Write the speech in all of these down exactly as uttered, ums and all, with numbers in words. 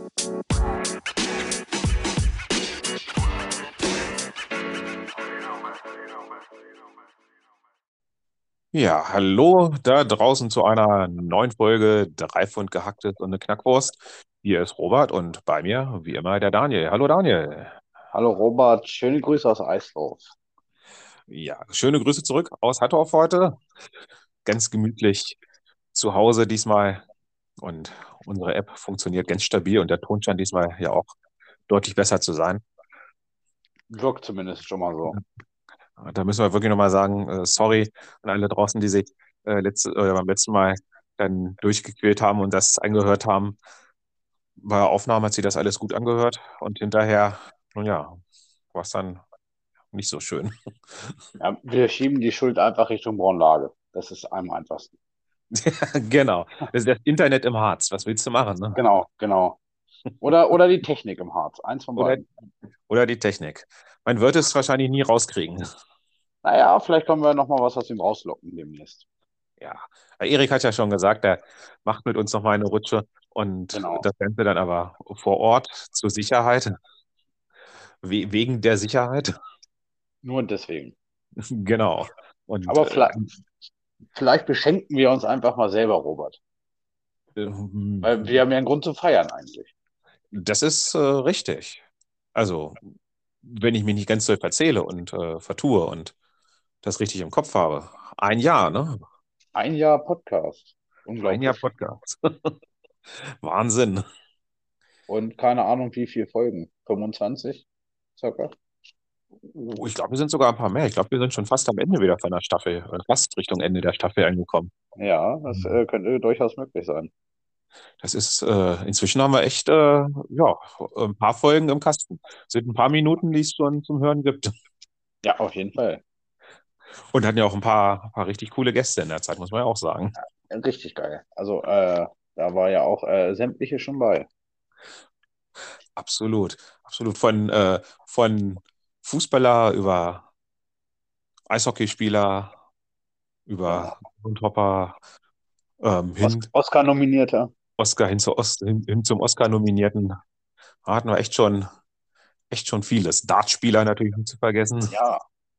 Ja, hallo da draußen zu einer neuen Folge Dreifund gehacktes und eine Knackwurst. Hier ist Robert und bei mir, wie immer, der Daniel. Hallo Daniel. Hallo Robert, schöne Grüße aus Eisdorf. Ja, schöne Grüße zurück aus Hattorf heute. Ganz gemütlich zu Hause diesmal und unsere App funktioniert ganz stabil und der Ton scheint diesmal ja auch deutlich besser zu sein. Wirkt zumindest schon mal so. Da müssen wir wirklich nochmal sagen, äh, sorry an alle draußen, die sich äh, letzte, äh, beim letzten Mal dann durchgequält haben und das angehört haben. Bei der Aufnahme hat sich das alles gut angehört und hinterher, nun ja, war es dann nicht so schön. Ja, wir schieben die Schuld einfach Richtung Braunlage. Das ist am einfachsten. Genau. Das ist das Internet im Harz. Was willst du machen, ne? Genau, genau. Oder, oder die Technik im Harz. Eins von Oder, beiden. oder die Technik. Man wird es wahrscheinlich nie rauskriegen. Naja, vielleicht können wir noch mal was aus ihm rauslocken demnächst. Ja. Erik hat ja schon gesagt, er macht mit uns noch mal eine Rutsche und Genau. das Ganze dann aber vor Ort zur Sicherheit, we wegen der Sicherheit. Nur deswegen. Genau. Und Aber äh, vielleicht, vielleicht beschenken wir uns einfach mal selber, Robert. Weil wir haben ja einen Grund zu feiern eigentlich. das ist äh, richtig. Also, wenn ich mich nicht ganz so verzähle und äh, vertue und das richtig im Kopf habe. Ein Jahr, ne? Ein Jahr Podcast. Ein Jahr Unglaublich. Podcast. Wahnsinn. Und keine Ahnung, wie viele Folgen. fünfundzwanzig? Circa? Oh, ich glaube, wir sind sogar ein paar mehr. Ich glaube, wir sind schon fast am Ende wieder von der Staffel, äh, fast Richtung Ende der Staffel angekommen. Ja, das äh, könnte durchaus möglich sein. Das ist, äh, inzwischen haben wir echt, äh, ja, ein paar Folgen im Kasten. Es sind ein paar Minuten, die es schon zum Hören gibt. Ja, auf jeden Fall. Und hatten ja auch ein paar, paar richtig coole Gäste in der Zeit, muss man ja auch sagen. Richtig geil. Also, äh, da war ja auch äh, sämtliche schon bei. Absolut. Absolut. Von, äh, von Fußballer über Eishockeyspieler, Genau. über Hopper, ähm, Os hin, Oscar-Nominierter. Oscar hin, zu Os, hin, hin zum Oscar-Nominierten. Da hatten wir echt schon, echt schon vieles. Dartspieler natürlich nicht zu vergessen. Ja,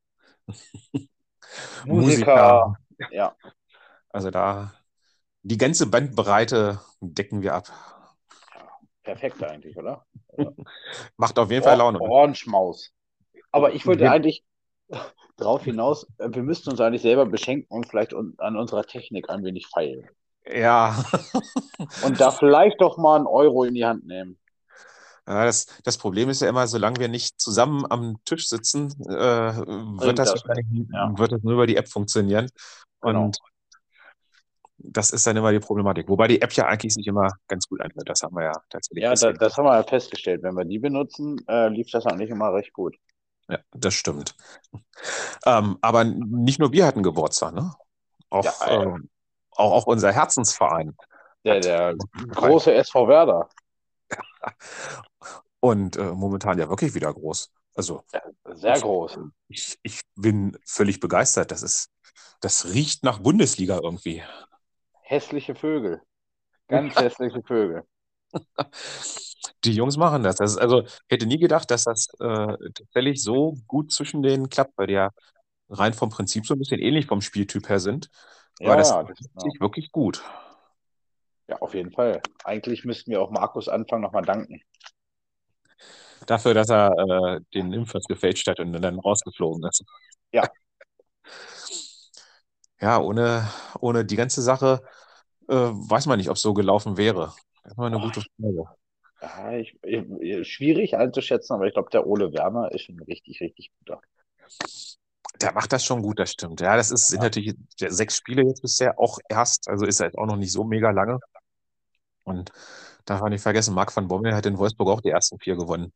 Musiker. Musiker. Ja, Also da die ganze Bandbreite decken wir ab. ja, perfekt eigentlich, oder? Also, Macht auf jeden Fall Or Laune. Ohrenschmaus. Aber ich wollte Gen- eigentlich darauf hinaus, äh, wir müssten uns eigentlich selber beschenken und vielleicht un an unserer Technik ein wenig feilen. Ja, Und da vielleicht doch mal einen Euro in die Hand nehmen. ja das, das Problem ist ja immer, solange wir nicht zusammen am Tisch sitzen, äh, wird Bringt das das wahrscheinlich nichts. Ja, wird das nur über die App funktionieren. genau. Und das ist dann immer die Problematik. Wobei die App ja eigentlich sich immer ganz gut anhört. Das haben wir ja tatsächlich Ja, da, festgestellt. das haben wir ja festgestellt. Wenn wir die benutzen, äh, lief das eigentlich immer recht gut. Ja, das stimmt. Ähm, aber nicht nur wir hatten Geburtstag, ne? Ja, Auch, äh, ähm, auch, auch unser Herzensverein der, hat der frei. große S V Werder. Und äh, momentan ja wirklich wieder groß. Also Sehr ich, groß. ich, ich bin völlig begeistert. Das ist, das riecht nach Bundesliga irgendwie. Hässliche Vögel. Ganz hässliche Vögel. Die Jungs machen das. Das ist, also, ich hätte nie gedacht, dass das äh, tatsächlich so gut zwischen denen klappt, weil die ja rein vom Prinzip so ein bisschen ähnlich vom Spieltyp her sind. Aber Ja, das ja, das, ist ja. sich wirklich gut. Ja, auf jeden Fall. Eigentlich müssten wir auch Markus Anfang nochmal danken. Dafür, dass er äh, den Impfpass gefälscht hat und dann rausgeflogen ist. Ja, Ja, ohne, ohne die ganze Sache äh, weiß man nicht, ob es so gelaufen wäre. Das ist mal eine ach, gute Frage. ja ich, ich, schwierig einzuschätzen, aber ich glaube, der Ole Werner ist schon richtig, richtig guter. Der macht das schon gut, das stimmt. Ja, das ist, sind Ja, natürlich sechs Spiele jetzt bisher auch erst, also ist er jetzt auch noch nicht so mega lange. Und darf man nicht vergessen, Marc van Bommel hat in Wolfsburg auch die ersten vier gewonnen.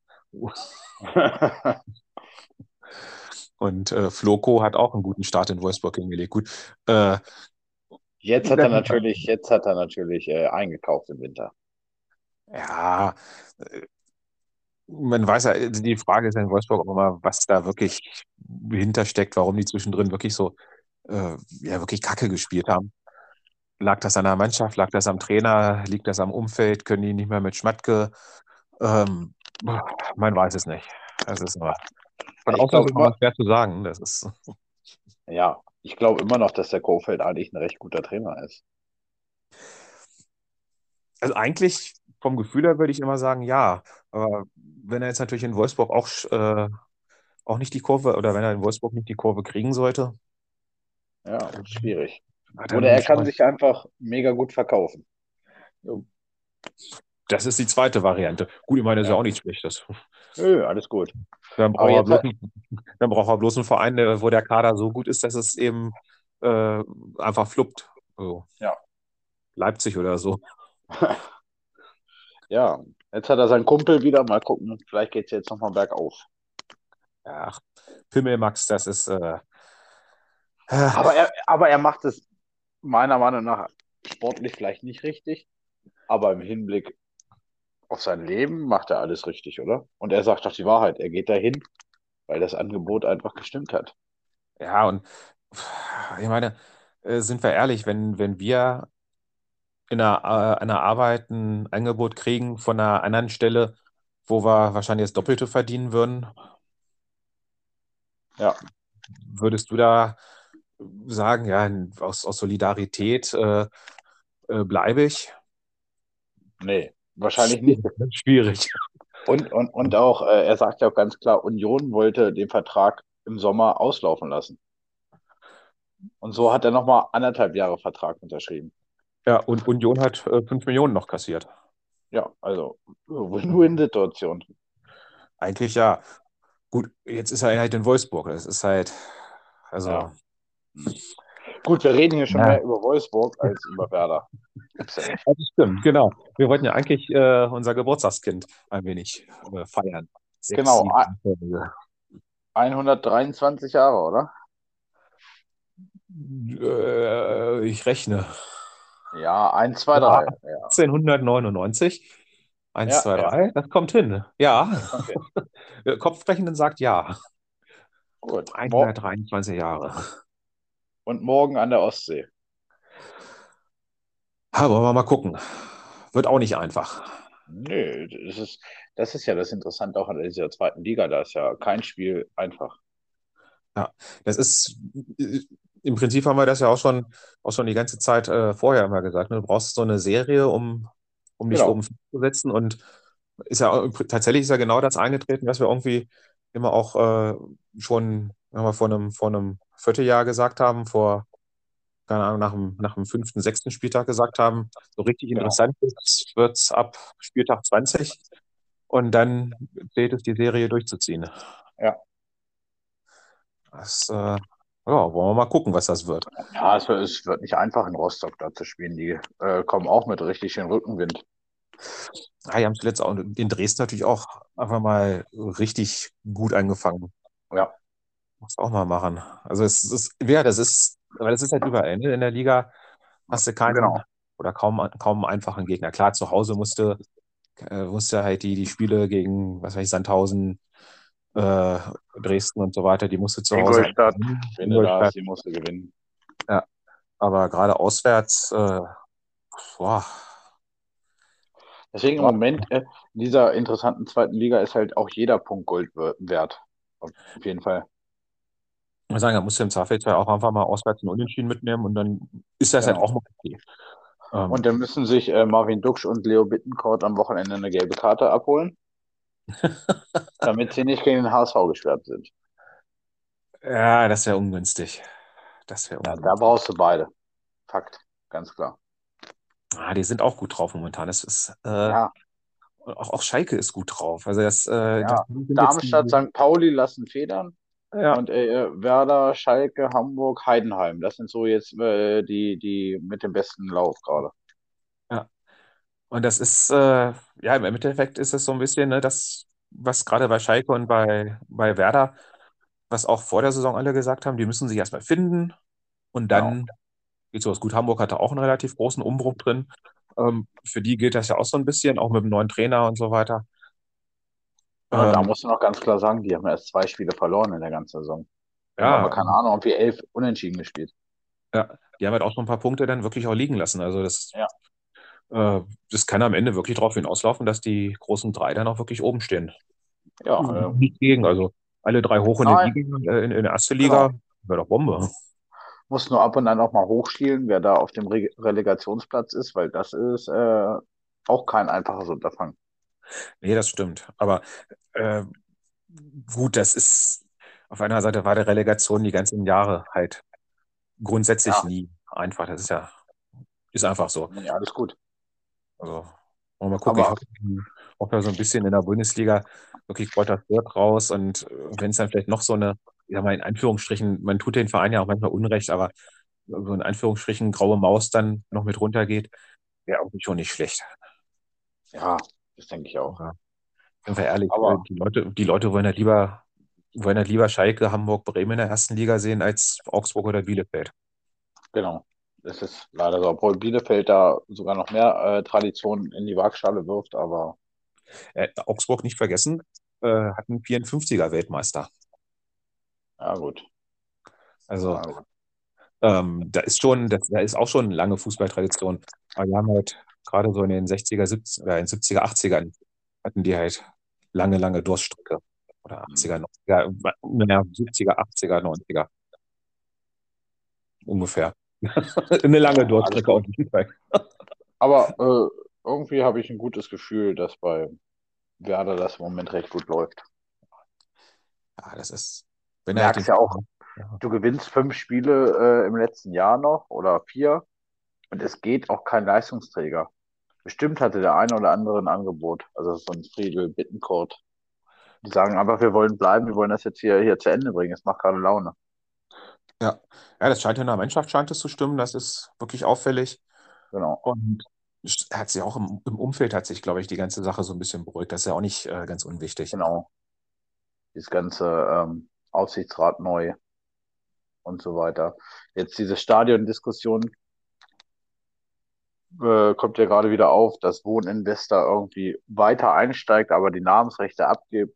Und äh, Floco hat auch einen guten Start in Wolfsburg hingelegt. Gut, äh, Jetzt hat er das ist halt, natürlich, jetzt hat er natürlich äh, eingekauft im Winter. ja, äh, man weiß ja, also die Frage ist ja in Wolfsburg auch immer, was da wirklich hintersteckt, warum die zwischendrin wirklich so, äh, ja, wirklich Kacke gespielt haben. lag das an der Mannschaft, lag das am Trainer, liegt das am Umfeld, können die nicht mehr mit Schmatke? Ähm, man weiß es nicht. Das ist aber von Ich außen ist glaube es immer, immer schwer zu sagen. Das ist, ja, ich glaube immer noch, dass der Kofeld eigentlich ein recht guter Trainer ist. also eigentlich vom Gefühl her würde ich immer sagen, ja. Aber wenn er jetzt natürlich in Wolfsburg auch, äh, auch nicht die Kurve oder wenn er in Wolfsburg nicht die Kurve kriegen sollte, Ja, schwierig. Oder dann er schon kann mal. sich einfach mega gut verkaufen. Das ist die zweite Variante. Gut, ich meine, das ist ja Ja, auch nichts Schlechtes. nö, alles gut. Dann Aber braucht er jetzt bloß, hat, einen- dann braucht er bloß einen Verein, der- wo der Kader so gut ist, dass es eben äh, einfach fluppt. So. ja, Leipzig oder so. ja, jetzt hat er seinen Kumpel wieder. Mal gucken, vielleicht geht es jetzt nochmal bergauf. Ach, Pimmelmax, das ist. Äh, äh, Aber er, aber er macht es meiner Meinung nach sportlich vielleicht nicht richtig, aber im Hinblick auf sein Leben macht er alles richtig, oder? Und er sagt doch die Wahrheit. Er geht dahin, weil das Angebot einfach gestimmt hat. ja, und ich meine, äh, sind wir ehrlich, wenn, wenn wir in einer, äh, einer Arbeit ein Angebot kriegen von einer anderen Stelle, wo wir wahrscheinlich das Doppelte verdienen würden, Ja, würdest du da sagen, ja, aus, aus Solidarität äh, äh, bleibe ich? nee, wahrscheinlich nicht. Schwierig. Ne? Schwierig. Und, und, und auch, äh, er sagt ja auch ganz klar, Union wollte den Vertrag im Sommer auslaufen lassen. Und so hat er nochmal anderthalb Jahre Vertrag unterschrieben. Ja, und Union hat äh, fünf Millionen noch kassiert. Ja, also Win-Win-Situation. Eigentlich ja. Gut, jetzt ist er halt in Wolfsburg. Das ist halt, Ja. also, Hm. Gut, wir reden hier schon ja, mehr über Wolfsburg als über Werder. Gibt's ja nicht. das stimmt, genau. Wir wollten ja eigentlich äh, unser Geburtstagskind ein wenig äh, feiern. Sechs, Genau, sieben Folge. hundertdreiundzwanzig Jahre, oder? Äh, ich rechne. Ja, eins, zwei, Ja, drei. Ja, achtzehnhundertneunundneunzig. Eins, ja, zwei, ja. drei. Das kommt hin. Ja. Das kommt hin. Kopfrechnen sagt ja. Gut. Mor hundertdreiundzwanzig Jahre. und morgen an der Ostsee. Aber wollen wir mal gucken. Wird auch nicht einfach. Nö, das ist, das ist ja das Interessante auch an dieser zweiten Liga. Da ist ja kein Spiel einfach. Ja, das ist, äh, im Prinzip haben wir das ja auch schon, auch schon die ganze Zeit äh, vorher immer gesagt. Ne? Du brauchst so eine Serie, um, um dich oben Genau. zu setzen. Und ist ja auch- tatsächlich ist ja genau das eingetreten, was wir irgendwie immer auch äh, schon sagen wir, vor einem, vor einem Vierteljahr gesagt haben, vor, keine Ahnung, nach dem, nach dem fünften, sechsten Spieltag gesagt haben. So richtig Genau. interessant wird es ab Spieltag zwanzig und dann gilt es, die Serie durchzuziehen. Ja. Das, äh, ja, wollen wir mal gucken, was das wird. Ja, es wird, es wird nicht einfach in Rostock da zu spielen. Die äh, kommen auch mit richtig schön Rückenwind. Ja, die haben zuletzt auch in Dresden natürlich auch einfach mal richtig gut angefangen. Ja, Muss auch mal machen. Also es ist, ja, das ist, weil das ist halt überall, ne? In der Liga hast du keinen genau. oder kaum, kaum einen einfachen Gegner. Klar, zu Hause musste, äh, musste halt die, die Spiele gegen, was weiß ich, Sandhausen, äh, Dresden und so weiter, die musste zu Hause einfach Ingolstadt, gewinnen. wenn du da Ingolstadt, hast, die musst du gewinnen. ja. Aber gerade auswärts, äh, boah, Deswegen im ja, Moment äh, in dieser interessanten zweiten Liga ist halt auch jeder Punkt Gold wer- wert. Auf auf jeden Fall. ich muss sagen, da musst du im Zweifelsfall auch einfach mal auswärts einen Unentschieden mitnehmen und dann ist das halt auch Genau. mal okay. Ähm, Und dann müssen sich äh, Marvin Duksch und Leo Bittencourt am Wochenende eine gelbe Karte abholen, damit sie nicht gegen den H S V gesperrt sind. ja, das wäre ungünstig. Das wäre Ja, da ungünstig. brauchst du beide. Fakt, ganz klar. Ah, die sind auch gut drauf momentan. Das ist, äh, Ja, auch, auch Schalke ist gut drauf. Also das, äh, das ja. sind jetzt Darmstadt, die, Sankt Pauli lassen federn. ja, Und äh, Werder, Schalke, Hamburg, Heidenheim. Das sind so jetzt äh, die, die mit dem besten Lauf gerade. ja. Und das ist, äh, ja, im Endeffekt ist es so ein bisschen, ne, das, was gerade bei Schalke und bei, bei Werder, was auch vor der Saison alle gesagt haben, die müssen sich erstmal finden und Genau. dann geht's los. Gut, Hamburg hatte auch einen relativ großen Umbruch drin. Ähm, für die gilt das ja auch so ein bisschen, auch mit dem neuen Trainer und so weiter. Ja, da Ähm, musst du noch ganz klar sagen, die haben erst zwei Spiele verloren in der ganzen Saison. Haben aber ja, keine Ahnung, ob wir elf unentschieden gespielt. Ja, die haben halt auch schon ein paar Punkte dann wirklich auch liegen lassen. Also das, Ja, äh, das kann am Ende wirklich darauf hinauslaufen, dass die großen drei dann auch wirklich oben stehen. ja, äh, Nicht gegen, also alle drei hoch in die nein, Liga, äh, in, in der erste Liga, genau. wäre doch Bombe. Muss nur ab und an auch mal hochschielen, wer da auf dem Re Relegationsplatz ist, weil das ist äh, auch kein einfaches Unterfangen. Nee, das stimmt. Aber äh, gut, das ist auf einer Seite war der Relegation die ganzen Jahre halt grundsätzlich Ja, nie einfach. Das ist ja, ist einfach so. nee, alles gut. Also, wollen wir mal gucken. Ich Aber hoffe, hoffe ja so ein bisschen in der Bundesliga wirklich Kräuter Fürth raus und wenn es dann vielleicht noch so eine, ich sag mal in Anführungsstrichen, man tut den Verein ja auch manchmal Unrecht, aber so in Anführungsstrichen graue Maus dann noch mit runtergeht, wäre auch schon nicht schlecht. ja, das denke ich auch. Ja. Sind wir ehrlich, äh, Aber die Leute, die Leute wollen ja lieber, wollen ja lieber Schalke, Hamburg, Bremen in der ersten Liga sehen als Augsburg oder Bielefeld. genau, das ist leider so. Obwohl Bielefeld da sogar noch mehr äh, Tradition in die Waagschale wirft, aber Äh, Augsburg nicht vergessen, äh, hat einen vierundfünfziger Weltmeister. ja gut. Ja, Also gut. ähm, da ist schon, das, da ist auch schon eine lange Fußballtradition. Aber die haben halt gerade so in den sechziger, siebziger, oder in siebziger, achtzigern hatten die halt lange, lange Durststrecke. Oder Hm. achtziger, neunziger, naja, siebziger, achtziger, neunziger ungefähr. Eine Ja, lange alles Durststrecke auf gut. jeden Fall. Aber äh, irgendwie habe ich ein gutes Gefühl, dass bei Werder das im Moment recht gut läuft. Ja, das ist, Du wenn er halt den. merkst ja auch, Ja, du gewinnst fünf Spiele äh, im letzten Jahr noch oder vier und es geht auch kein Leistungsträger. Bestimmt hatte der eine oder andere ein Angebot, also so ein Friedel, Bittencourt. Die sagen einfach, wir wollen bleiben, wir wollen das jetzt hier, hier zu Ende bringen. Es macht gerade Laune. ja, ja, das scheint in der Mannschaft scheint es zu stimmen. Das ist wirklich auffällig. Genau, Und es hat sich auch im, im Umfeld hat sich, glaube ich, die ganze Sache so ein bisschen beruhigt. Das ist ja auch nicht äh, ganz unwichtig. genau. Dieses ganze ähm, Aufsichtsrat neu und so weiter. Jetzt diese Stadiondiskussion äh, kommt ja gerade wieder auf, dass Wohninvestor irgendwie weiter einsteigt, aber die Namensrechte abgibt.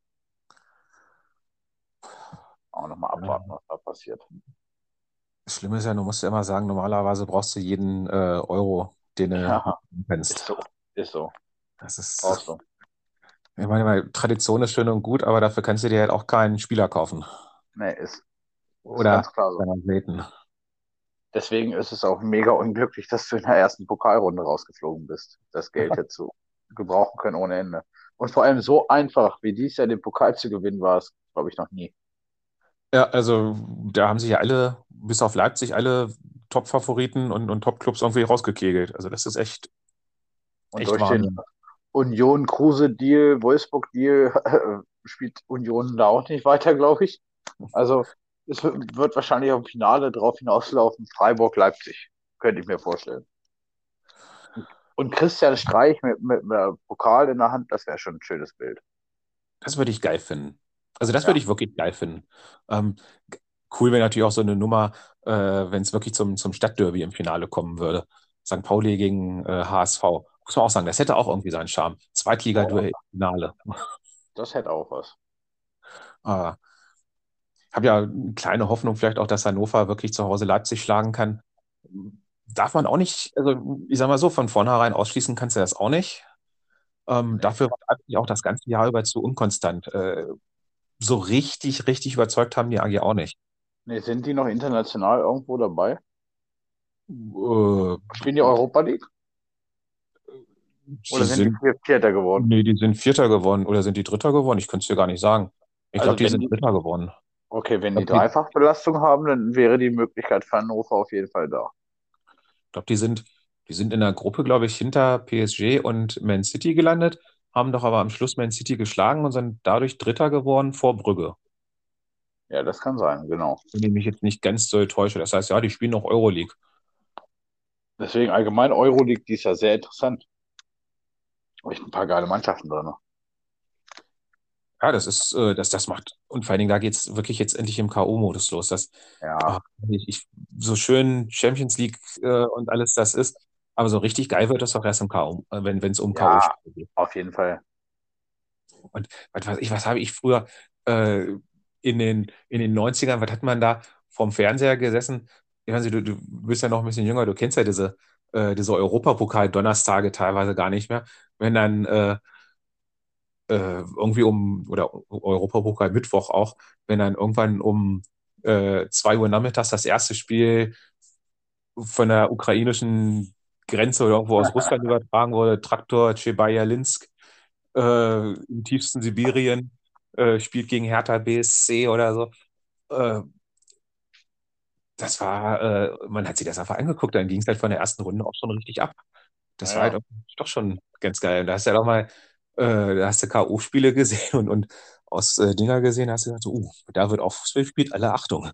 Auch nochmal abwarten, Ja. was da passiert. Das Schlimme ist ja, du musst ja immer sagen, normalerweise brauchst du jeden äh, Euro, den du Ja, ist kannst. so, ist so. Das ist, Brauchst du. ich meine, weil Tradition ist schön und gut, aber dafür kannst du dir halt auch keinen Spieler kaufen. Nee, ist, ist Oder ganz klar so. keinen Athleten. Deswegen ist es auch mega unglücklich, dass du in der ersten Pokalrunde rausgeflogen bist. Das Geld hättest du gebrauchen können ohne Ende. Und vor allem so einfach, wie dies Jahr den Pokal zu gewinnen, war es, glaube ich, noch nie. Ja, also da haben sich ja alle, bis auf Leipzig, alle Top-Favoriten und, und Top-Clubs irgendwie rausgekegelt. Also das ist echt, Und echt durch den Wahnsinn. Union-Kruse-Deal, Wolfsburg-Deal spielt Union da auch nicht weiter, glaube ich. Also es wird wahrscheinlich auf dem Finale drauf hinauslaufen, Freiburg-Leipzig, könnte ich mir vorstellen. Und Christian Streich mit, mit einem Pokal in der Hand, das wäre schon ein schönes Bild. Das würde ich geil finden. Also das würde Ja, ich wirklich geil finden. Ähm, cool wäre natürlich auch so eine Nummer, äh, wenn es wirklich zum, zum Stadtderby im Finale kommen würde. Sankt Pauli gegen äh, H S V. Muss man auch sagen, das hätte auch irgendwie seinen Charme. boah, Zweitliga-Duell im Finale. das hätte auch was. Ah, ich habe ja eine kleine Hoffnung vielleicht auch, dass Hannover wirklich zu Hause Leipzig schlagen kann. Darf man auch nicht, also ich sag mal so, von vornherein ausschließen kannst du das auch nicht. Ähm, Nee. dafür war Leipzig auch das ganze Jahr über zu unkonstant. Äh, so richtig, richtig überzeugt haben die A G auch nicht. Nee, sind die noch international irgendwo dabei? Äh, Spielen die Europa League? die Oder sind die sind, Vier- Vierter geworden? nee, die sind Vierter geworden oder sind die Dritter geworden? Ich könnte es dir gar nicht sagen. Ich glaube, Also die wenn sind die, Dritter geworden. okay, Ich wenn die glaube, die, Dreifachbelastung haben, dann wäre die Möglichkeit für Hannover auf jeden Fall da. glaub, die sind, die sind in der Gruppe, glaube ich, hinter P S G und Man City gelandet, haben doch aber am Schluss Man City geschlagen und sind dadurch Dritter geworden vor Brügge. Ja, das kann sein, genau. Wenn ich mich jetzt nicht ganz so täusche. Das heißt, ja, die spielen noch Euroleague. Deswegen allgemein Euroleague, die ist ja sehr interessant. Echt ein paar geile Mannschaften drin. Ja, das ist, äh, das, das macht, und vor allen Dingen, da geht es wirklich jetzt endlich im K O-Modus los. Das, Ja, ah, ich, ich, so schön Champions League äh, und alles das ist, aber so richtig geil wird das doch erst im K O, äh, wenn wenn es um ja, K O-Spiele geht. auf jeden Fall. Und was weiß ich, was habe ich früher äh, in den, in den Neunzigern, was hat man da vorm Fernseher gesessen? ich weiß nicht, du, du bist ja noch ein bisschen jünger, du kennst ja diese, äh, diese Europapokal-Donnerstage teilweise gar nicht mehr. Wenn dann äh, äh, irgendwie um, oder Europapokal-Mittwoch auch, wenn dann irgendwann um äh, zwei Uhr nachmittags das erste Spiel von der ukrainischen Grenze oder irgendwo aus Russland übertragen wurde, Traktor Tschebaja-Linsk äh, im tiefsten Sibirien äh, spielt gegen Hertha B S C oder so. Äh, das war, äh, man hat sich das einfach angeguckt, dann ging es halt von der ersten Runde auch schon richtig ab. Das war halt Naja, auch- doch schon ganz geil. Da hast du ja doch mal, äh, da hast du K O-Spiele gesehen und, und aus äh, Dinger gesehen, hast du gesagt, so, uh, da wird auch Fußball gespielt, alle Achtung.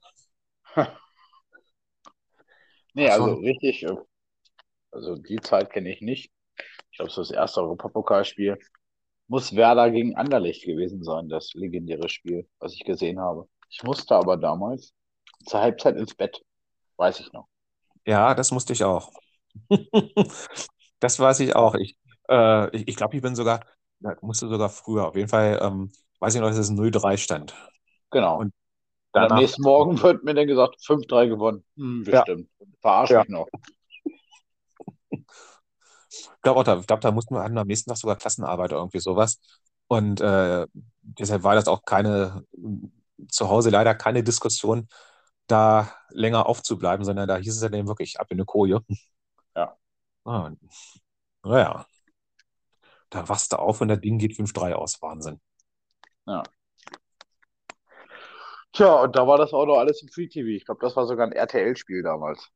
nee, War also schon, richtig, äh, also die Zeit kenne ich nicht. Ich glaube, so das erste Europapokalspiel muss Werder gegen Anderlecht gewesen sein, das legendäre Spiel, was ich gesehen habe. Ich musste aber damals zur Halbzeit ins Bett, weiß ich noch. ja, das musste ich auch. Das weiß ich Ja, auch. Ich, äh, ich, ich glaube, ich bin sogar, ja, musste sogar früher. Auf jeden Fall, ähm, weiß ich noch, dass es null drei stand. genau. Und Und am danach, nächsten Morgen wird mir dann gesagt, fünf drei gewonnen. Hm, ja, bestimmt. Verarsch ja. mich noch. Ich glaube, da, ich glaub, da mussten wir hatten wir am nächsten Tag sogar Klassenarbeit oder irgendwie sowas. Und äh, deshalb war das auch keine, zu Hause leider keine Diskussion, da länger aufzubleiben, sondern da hieß es ja dann wirklich ab in eine Koje. Ja, Ah, und, naja, da wachst du auf und das Ding geht fünf drei aus. Wahnsinn. ja. Tja, und da war das auch noch alles im Free T V. Ich glaube, das war sogar ein R T L-Spiel damals.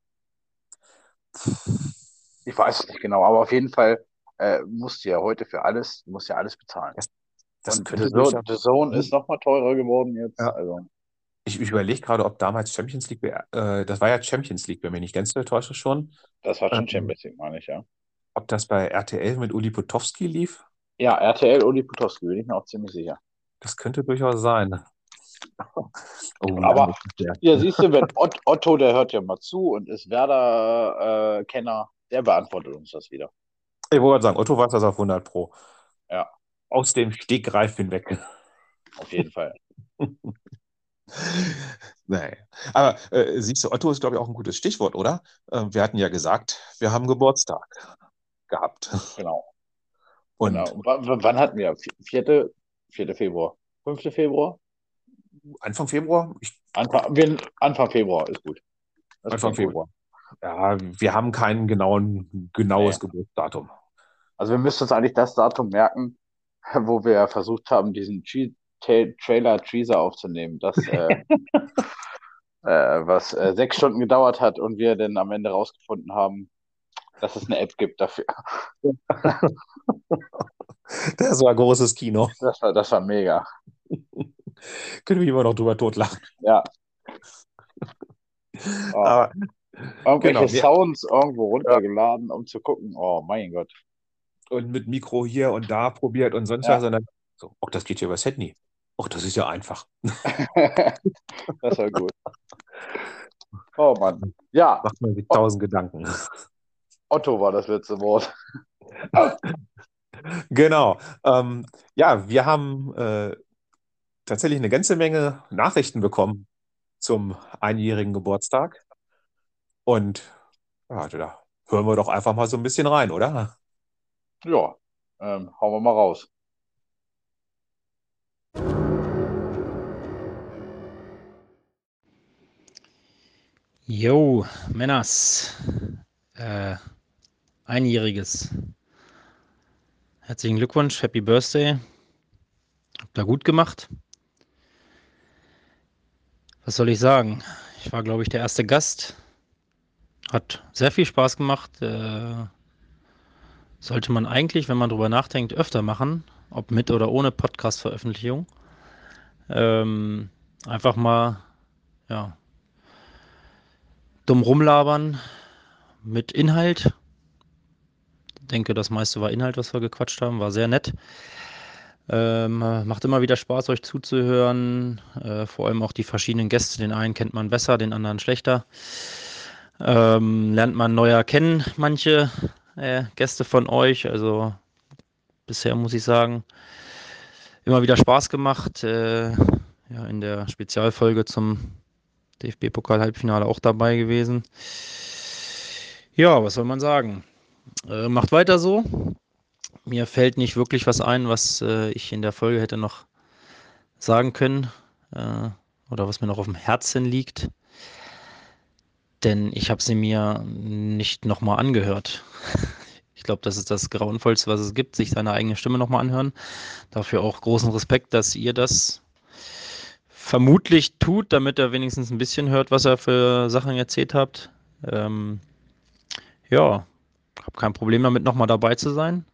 Ich weiß es nicht genau, aber auf jeden Fall äh, musst du ja heute für alles, du musst ja alles bezahlen. Das, das Und The könnte Zone, durchaus. The Zone ist noch mal teurer geworden jetzt. Ja. Also, Ich, ich überlege gerade, ob damals Champions League, äh, das war ja Champions League, wenn mich nicht ganz täusche schon, das war schon ähm, Champions League, meine ich, ja. ob das bei R T L mit Uli Potowski lief. Ja, R T L Uli Potowski, bin ich mir auch ziemlich sicher. Das könnte durchaus sein. Oh, lange Aber ist es her. ja, siehst du, wenn Ott, Otto, der hört ja mal zu und ist Werder-Kenner, der beantwortet uns das wieder. Ich wollte gerade sagen, Otto weiß das auf hundert Pro. Ja, Aus dem Stegreif hinweg. auf jeden Fall. Nee. Aber äh, siehst du, Otto ist, glaube ich, auch ein gutes Stichwort, oder? Äh, wir hatten ja gesagt, wir haben Geburtstag gehabt. Genau. Genau. Und Und wa- wa- wann hatten wir? Vierte, vierte Februar. Fünfte Februar? Anfang Februar? Ich, Anfang, wir, Anfang Februar ist gut. Das Anfang klingt gut. Februar. Ja, wir haben kein genauen, Nee. genaues Geburtsdatum. Also wir müssten uns eigentlich das Datum merken, wo wir versucht haben, diesen Che- Ta- Trailer Teaser aufzunehmen, das äh, äh, was äh, sechs Stunden gedauert hat und wir dann am Ende rausgefunden haben, dass es eine App gibt dafür. Das war großes Kino. Das war, das war mega. Können wir immer noch drüber totlachen. Ja. Oh. Aber Irgendwelche genau, ja. Sounds irgendwo Ja. runtergeladen, um zu gucken. Oh mein Gott. Und mit Mikro hier und da probiert und sonst was, Ja. sondern so, ach, das geht ja übers Handy. Ach, das ist ja einfach. Das war gut. Oh Mann. Ja, Macht man sich O- tausend Gedanken. Otto war das letzte Wort. Genau. Ähm, ja, wir haben äh, tatsächlich eine ganze Menge Nachrichten bekommen zum einjährigen Geburtstag. Und ja, da hören wir doch einfach mal so ein bisschen rein, oder? Ja, ähm, hauen wir mal raus. Jo, Männers, äh, einjähriges. Herzlichen Glückwunsch, Happy Birthday. Habt ihr gut gemacht. Was soll ich sagen? Ich war, glaube ich, der erste Gast. Hat sehr viel Spaß gemacht. Äh, sollte man eigentlich, wenn man drüber nachdenkt, öfter machen, ob mit oder ohne Podcast-Veröffentlichung. Ähm, einfach mal, ja, dumm rumlabern mit Inhalt. Ich denke, das meiste war Inhalt, was wir gequatscht haben, war sehr nett. Ähm, macht immer wieder Spaß, euch zuzuhören. Äh, vor allem auch die verschiedenen Gäste. Den einen kennt man besser, den anderen schlechter. Ähm, lernt man neuer kennen, manche äh, Gäste von euch. Also bisher muss ich sagen, immer wieder Spaß gemacht. Äh, ja, in der Spezialfolge zum D F B-Pokal-Halbfinale auch dabei gewesen. Ja, was soll man sagen? Äh, macht weiter so. Mir fällt nicht wirklich was ein, was äh, ich in der Folge hätte noch sagen können äh, oder was mir noch auf dem Herzen liegt. Denn ich habe sie mir nicht nochmal angehört. Ich glaube, das ist das Grauenvollste, was es gibt, sich seine eigene Stimme nochmal anhören. Dafür auch großen Respekt, dass ihr das vermutlich tut, damit er wenigstens ein bisschen hört, was er für Sachen erzählt habt. Ähm, ja, habe kein Problem damit, nochmal dabei zu sein.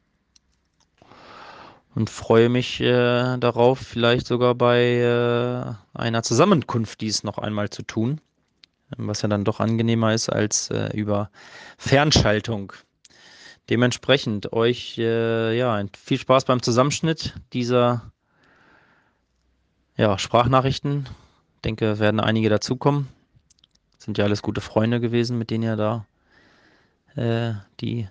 Und freue mich äh, darauf, vielleicht sogar bei äh, einer Zusammenkunft dies noch einmal zu tun, was ja dann doch angenehmer ist als äh, über Fernschaltung. Dementsprechend euch äh, ja viel Spaß beim Zusammenschnitt dieser ja, Sprachnachrichten. Ich denke, werden einige dazukommen. Sind ja alles gute Freunde gewesen, mit denen ihr da äh, die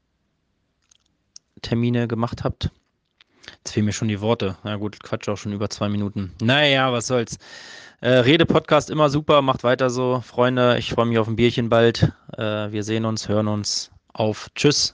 Termine gemacht habt. Jetzt fehlen mir schon die Worte. Na gut, Quatsch, auch schon über zwei Minuten. Naja, was soll's. Äh, Rede-Podcast immer super, macht weiter so. Freunde, ich freue mich auf ein Bierchen bald. Äh, wir sehen uns, hören uns. Auf. Tschüss.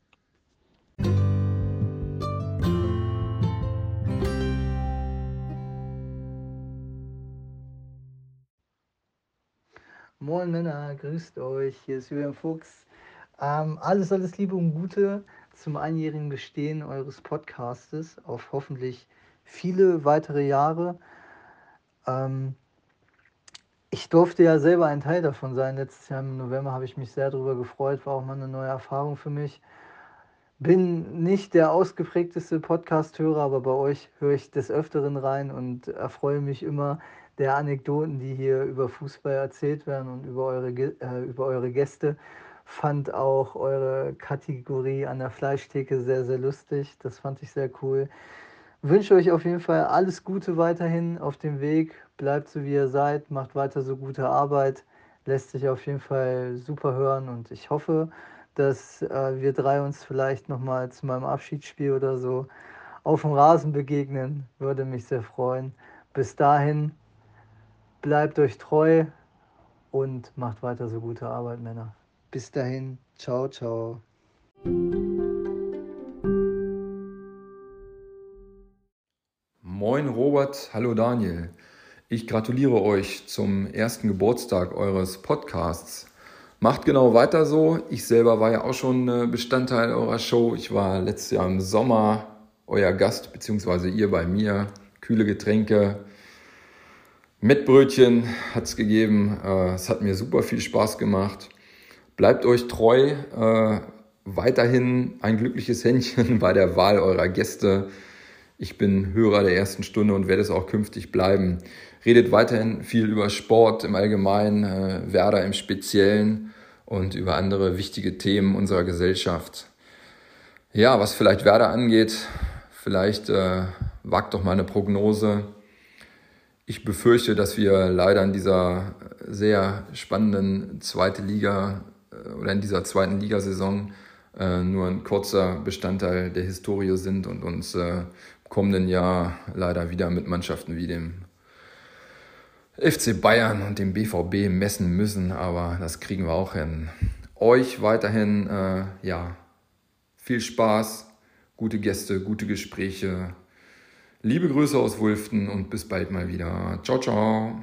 Moin Männer, grüßt euch, hier ist Julian Fuchs. Ähm, alles, alles Liebe und Gute zum einjährigen Bestehen eures Podcastes auf hoffentlich viele weitere Jahre. Ähm, ich durfte ja selber ein Teil davon sein. Letztes Jahr im November habe ich mich sehr darüber gefreut, war auch mal eine neue Erfahrung für mich. Bin nicht der ausgeprägteste Podcast-Hörer, aber bei euch höre ich des Öfteren rein und erfreue mich immer der Anekdoten, die hier über Fußball erzählt werden und über eure, äh, über eure Gäste. Fand auch eure Kategorie an der Fleischtheke sehr, sehr lustig. Das fand ich sehr cool. Wünsche euch auf jeden Fall alles Gute weiterhin auf dem Weg. Bleibt so, wie ihr seid. Macht weiter so gute Arbeit. Lässt sich auf jeden Fall super hören und ich hoffe, dass äh, wir drei uns vielleicht nochmal zu meinem Abschiedsspiel oder so auf dem Rasen begegnen. Würde mich sehr freuen. Bis dahin, bleibt euch treu und macht weiter so gute Arbeit, Männer. Bis dahin, ciao, ciao. Moin Robert, hallo Daniel. Ich gratuliere euch zum ersten Geburtstag eures Podcasts. Macht genau weiter so. Ich selber war ja auch schon Bestandteil eurer Show. Ich war letztes Jahr im Sommer euer Gast, beziehungsweise ihr bei mir. Kühle Getränke, Mettbrötchen hat es gegeben. Es hat mir super viel Spaß gemacht. Bleibt euch treu. Weiterhin ein glückliches Händchen bei der Wahl eurer Gäste. Ich bin Hörer der ersten Stunde und werde es auch künftig bleiben. Redet weiterhin viel über Sport im Allgemeinen, äh, Werder im Speziellen und über andere wichtige Themen unserer Gesellschaft. Ja, was vielleicht Werder angeht, vielleicht äh, wagt doch mal eine Prognose. Ich befürchte, dass wir leider in dieser sehr spannenden zweiten Liga äh, oder in dieser zweiten Ligasaison äh, nur ein kurzer Bestandteil der Historie sind und uns äh, kommenden Jahr leider wieder mit Mannschaften wie dem F C Bayern und dem B V B messen müssen, aber das kriegen wir auch hin. Euch weiterhin äh, ja, viel Spaß, gute Gäste, gute Gespräche. Liebe Grüße aus Wulften und bis bald mal wieder. Ciao, ciao.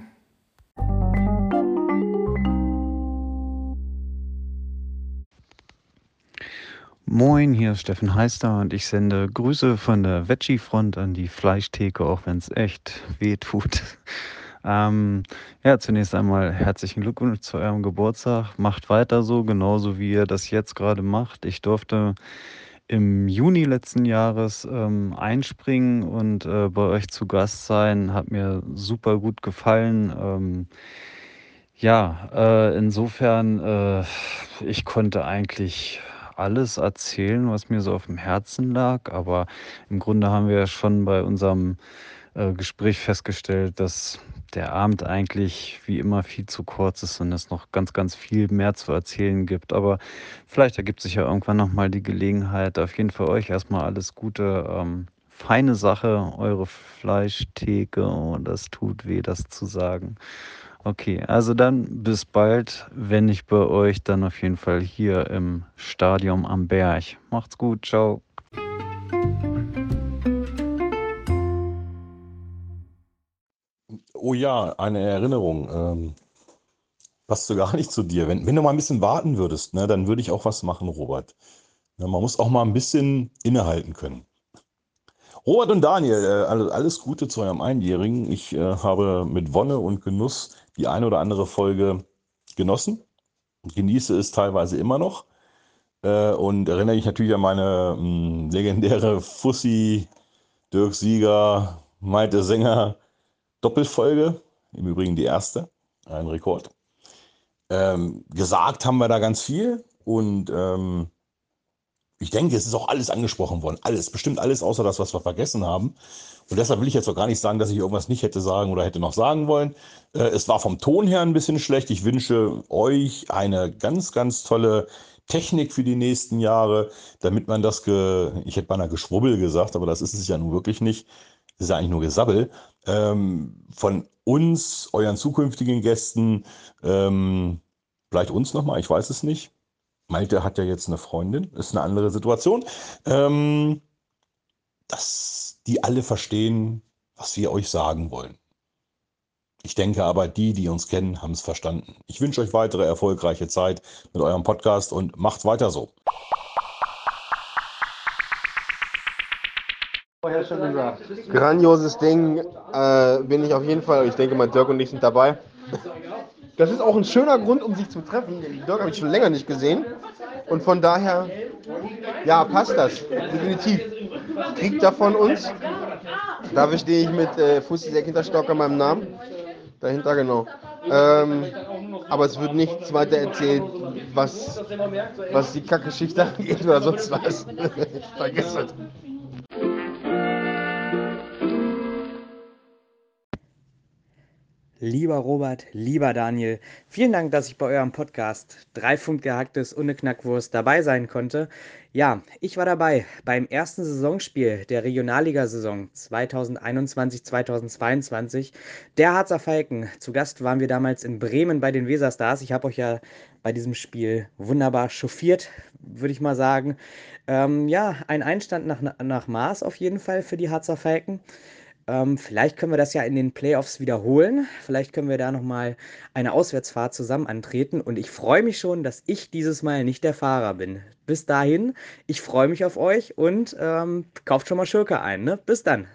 Moin, hier ist Steffen Heister und ich sende Grüße von der Veggie-Front an die Fleischtheke, auch wenn es echt weh tut. Ähm, ja, zunächst einmal herzlichen Glückwunsch zu eurem Geburtstag. Macht weiter so, genauso wie ihr das jetzt gerade macht. Ich durfte im Juni letzten Jahres ähm, einspringen und äh, bei euch zu Gast sein. Hat mir super gut gefallen. Ähm, ja, äh, insofern, äh, ich konnte eigentlich alles erzählen, was mir so auf dem Herzen lag, aber im Grunde haben wir ja schon bei unserem äh, Gespräch festgestellt, dass der Abend eigentlich wie immer viel zu kurz ist und es noch ganz, ganz viel mehr zu erzählen gibt. Aber vielleicht ergibt sich ja irgendwann nochmal die Gelegenheit. Auf jeden Fall euch erstmal alles Gute. Ähm, feine Sache, eure Fleischtheke. Und das tut weh, das zu sagen. Okay, also dann bis bald, wenn nicht bei euch, dann auf jeden Fall hier im Stadion am Berg. Macht's gut, ciao. Oh ja, eine Erinnerung. Ähm, passt so gar nicht zu dir. Wenn, wenn du mal ein bisschen warten würdest, ne, dann würde ich auch was machen, Robert. Ja, man muss auch mal ein bisschen innehalten können. Robert und Daniel, äh, alle- alles Gute zu eurem Einjährigen. Ich äh, habe mit Wonne und Genuss die eine oder andere Folge genossen. Genieße es teilweise immer noch. Äh, und erinnere mich natürlich an meine mh, legendäre Fussi, Dirk Sieger, Malte Sänger Doppelfolge. Im Übrigen die erste. Ein Rekord. Ähm, gesagt haben wir da ganz viel und ähm, ich denke, es ist auch alles angesprochen worden. Alles, bestimmt alles, außer das, was wir vergessen haben. Und deshalb will ich jetzt auch gar nicht sagen, dass ich irgendwas nicht hätte sagen oder hätte noch sagen wollen. Äh, es war vom Ton her ein bisschen schlecht. Ich wünsche euch eine ganz, ganz tolle Technik für die nächsten Jahre, damit man das, ge ich hätte beinahe Geschwubbel gesagt, aber das ist es ja nun wirklich nicht. Das ist ja eigentlich nur Gesabbel. Ähm, von uns, euren zukünftigen Gästen, ähm, vielleicht uns nochmal, ich weiß es nicht. Malte hat ja jetzt eine Freundin, ist eine andere Situation. Ähm, dass die alle verstehen, was wir euch sagen wollen. Ich denke aber, die, die uns kennen, haben es verstanden. Ich wünsche euch weitere erfolgreiche Zeit mit eurem Podcast und macht's weiter so. Grandioses Ding, äh, bin ich auf jeden Fall. Ich denke mal, Dirk und ich sind dabei. Das ist auch ein schöner Grund, um sich zu treffen. Den Dirk habe ich schon länger nicht gesehen. Und von daher, ja, passt das. Definitiv. Kriegt er von uns. Dafür stehe ich mit äh, Fussi Säck Hinterstock an meinem Namen. Dahinter, genau. Ähm, aber es wird nichts weiter erzählt, was, was die Kackgeschichte angeht oder sonst was. Vergiss es. Lieber Robert, lieber Daniel, vielen Dank, dass ich bei eurem Podcast drei Pfund gehacktes und eine Knackwurst dabei sein konnte. Ja, ich war dabei beim ersten Saisonspiel der Regionalligasaison zweitausendeinundzwanzig zweitausendzweiundzwanzig. Der Harzer Falken. Zu Gast waren wir damals in Bremen bei den Weserstars. Ich habe euch ja bei diesem Spiel wunderbar chauffiert, würde ich mal sagen. Ähm, ja, ein Einstand nach, nach Maß auf jeden Fall für die Harzer Falken. Ähm, vielleicht können wir das ja in den Playoffs wiederholen. Vielleicht können wir da nochmal eine Auswärtsfahrt zusammen antreten. Und ich freue mich schon, dass ich dieses Mal nicht der Fahrer bin. Bis dahin, ich freue mich auf euch und ähm, kauft schon mal Schurke ein. Ne? Bis dann.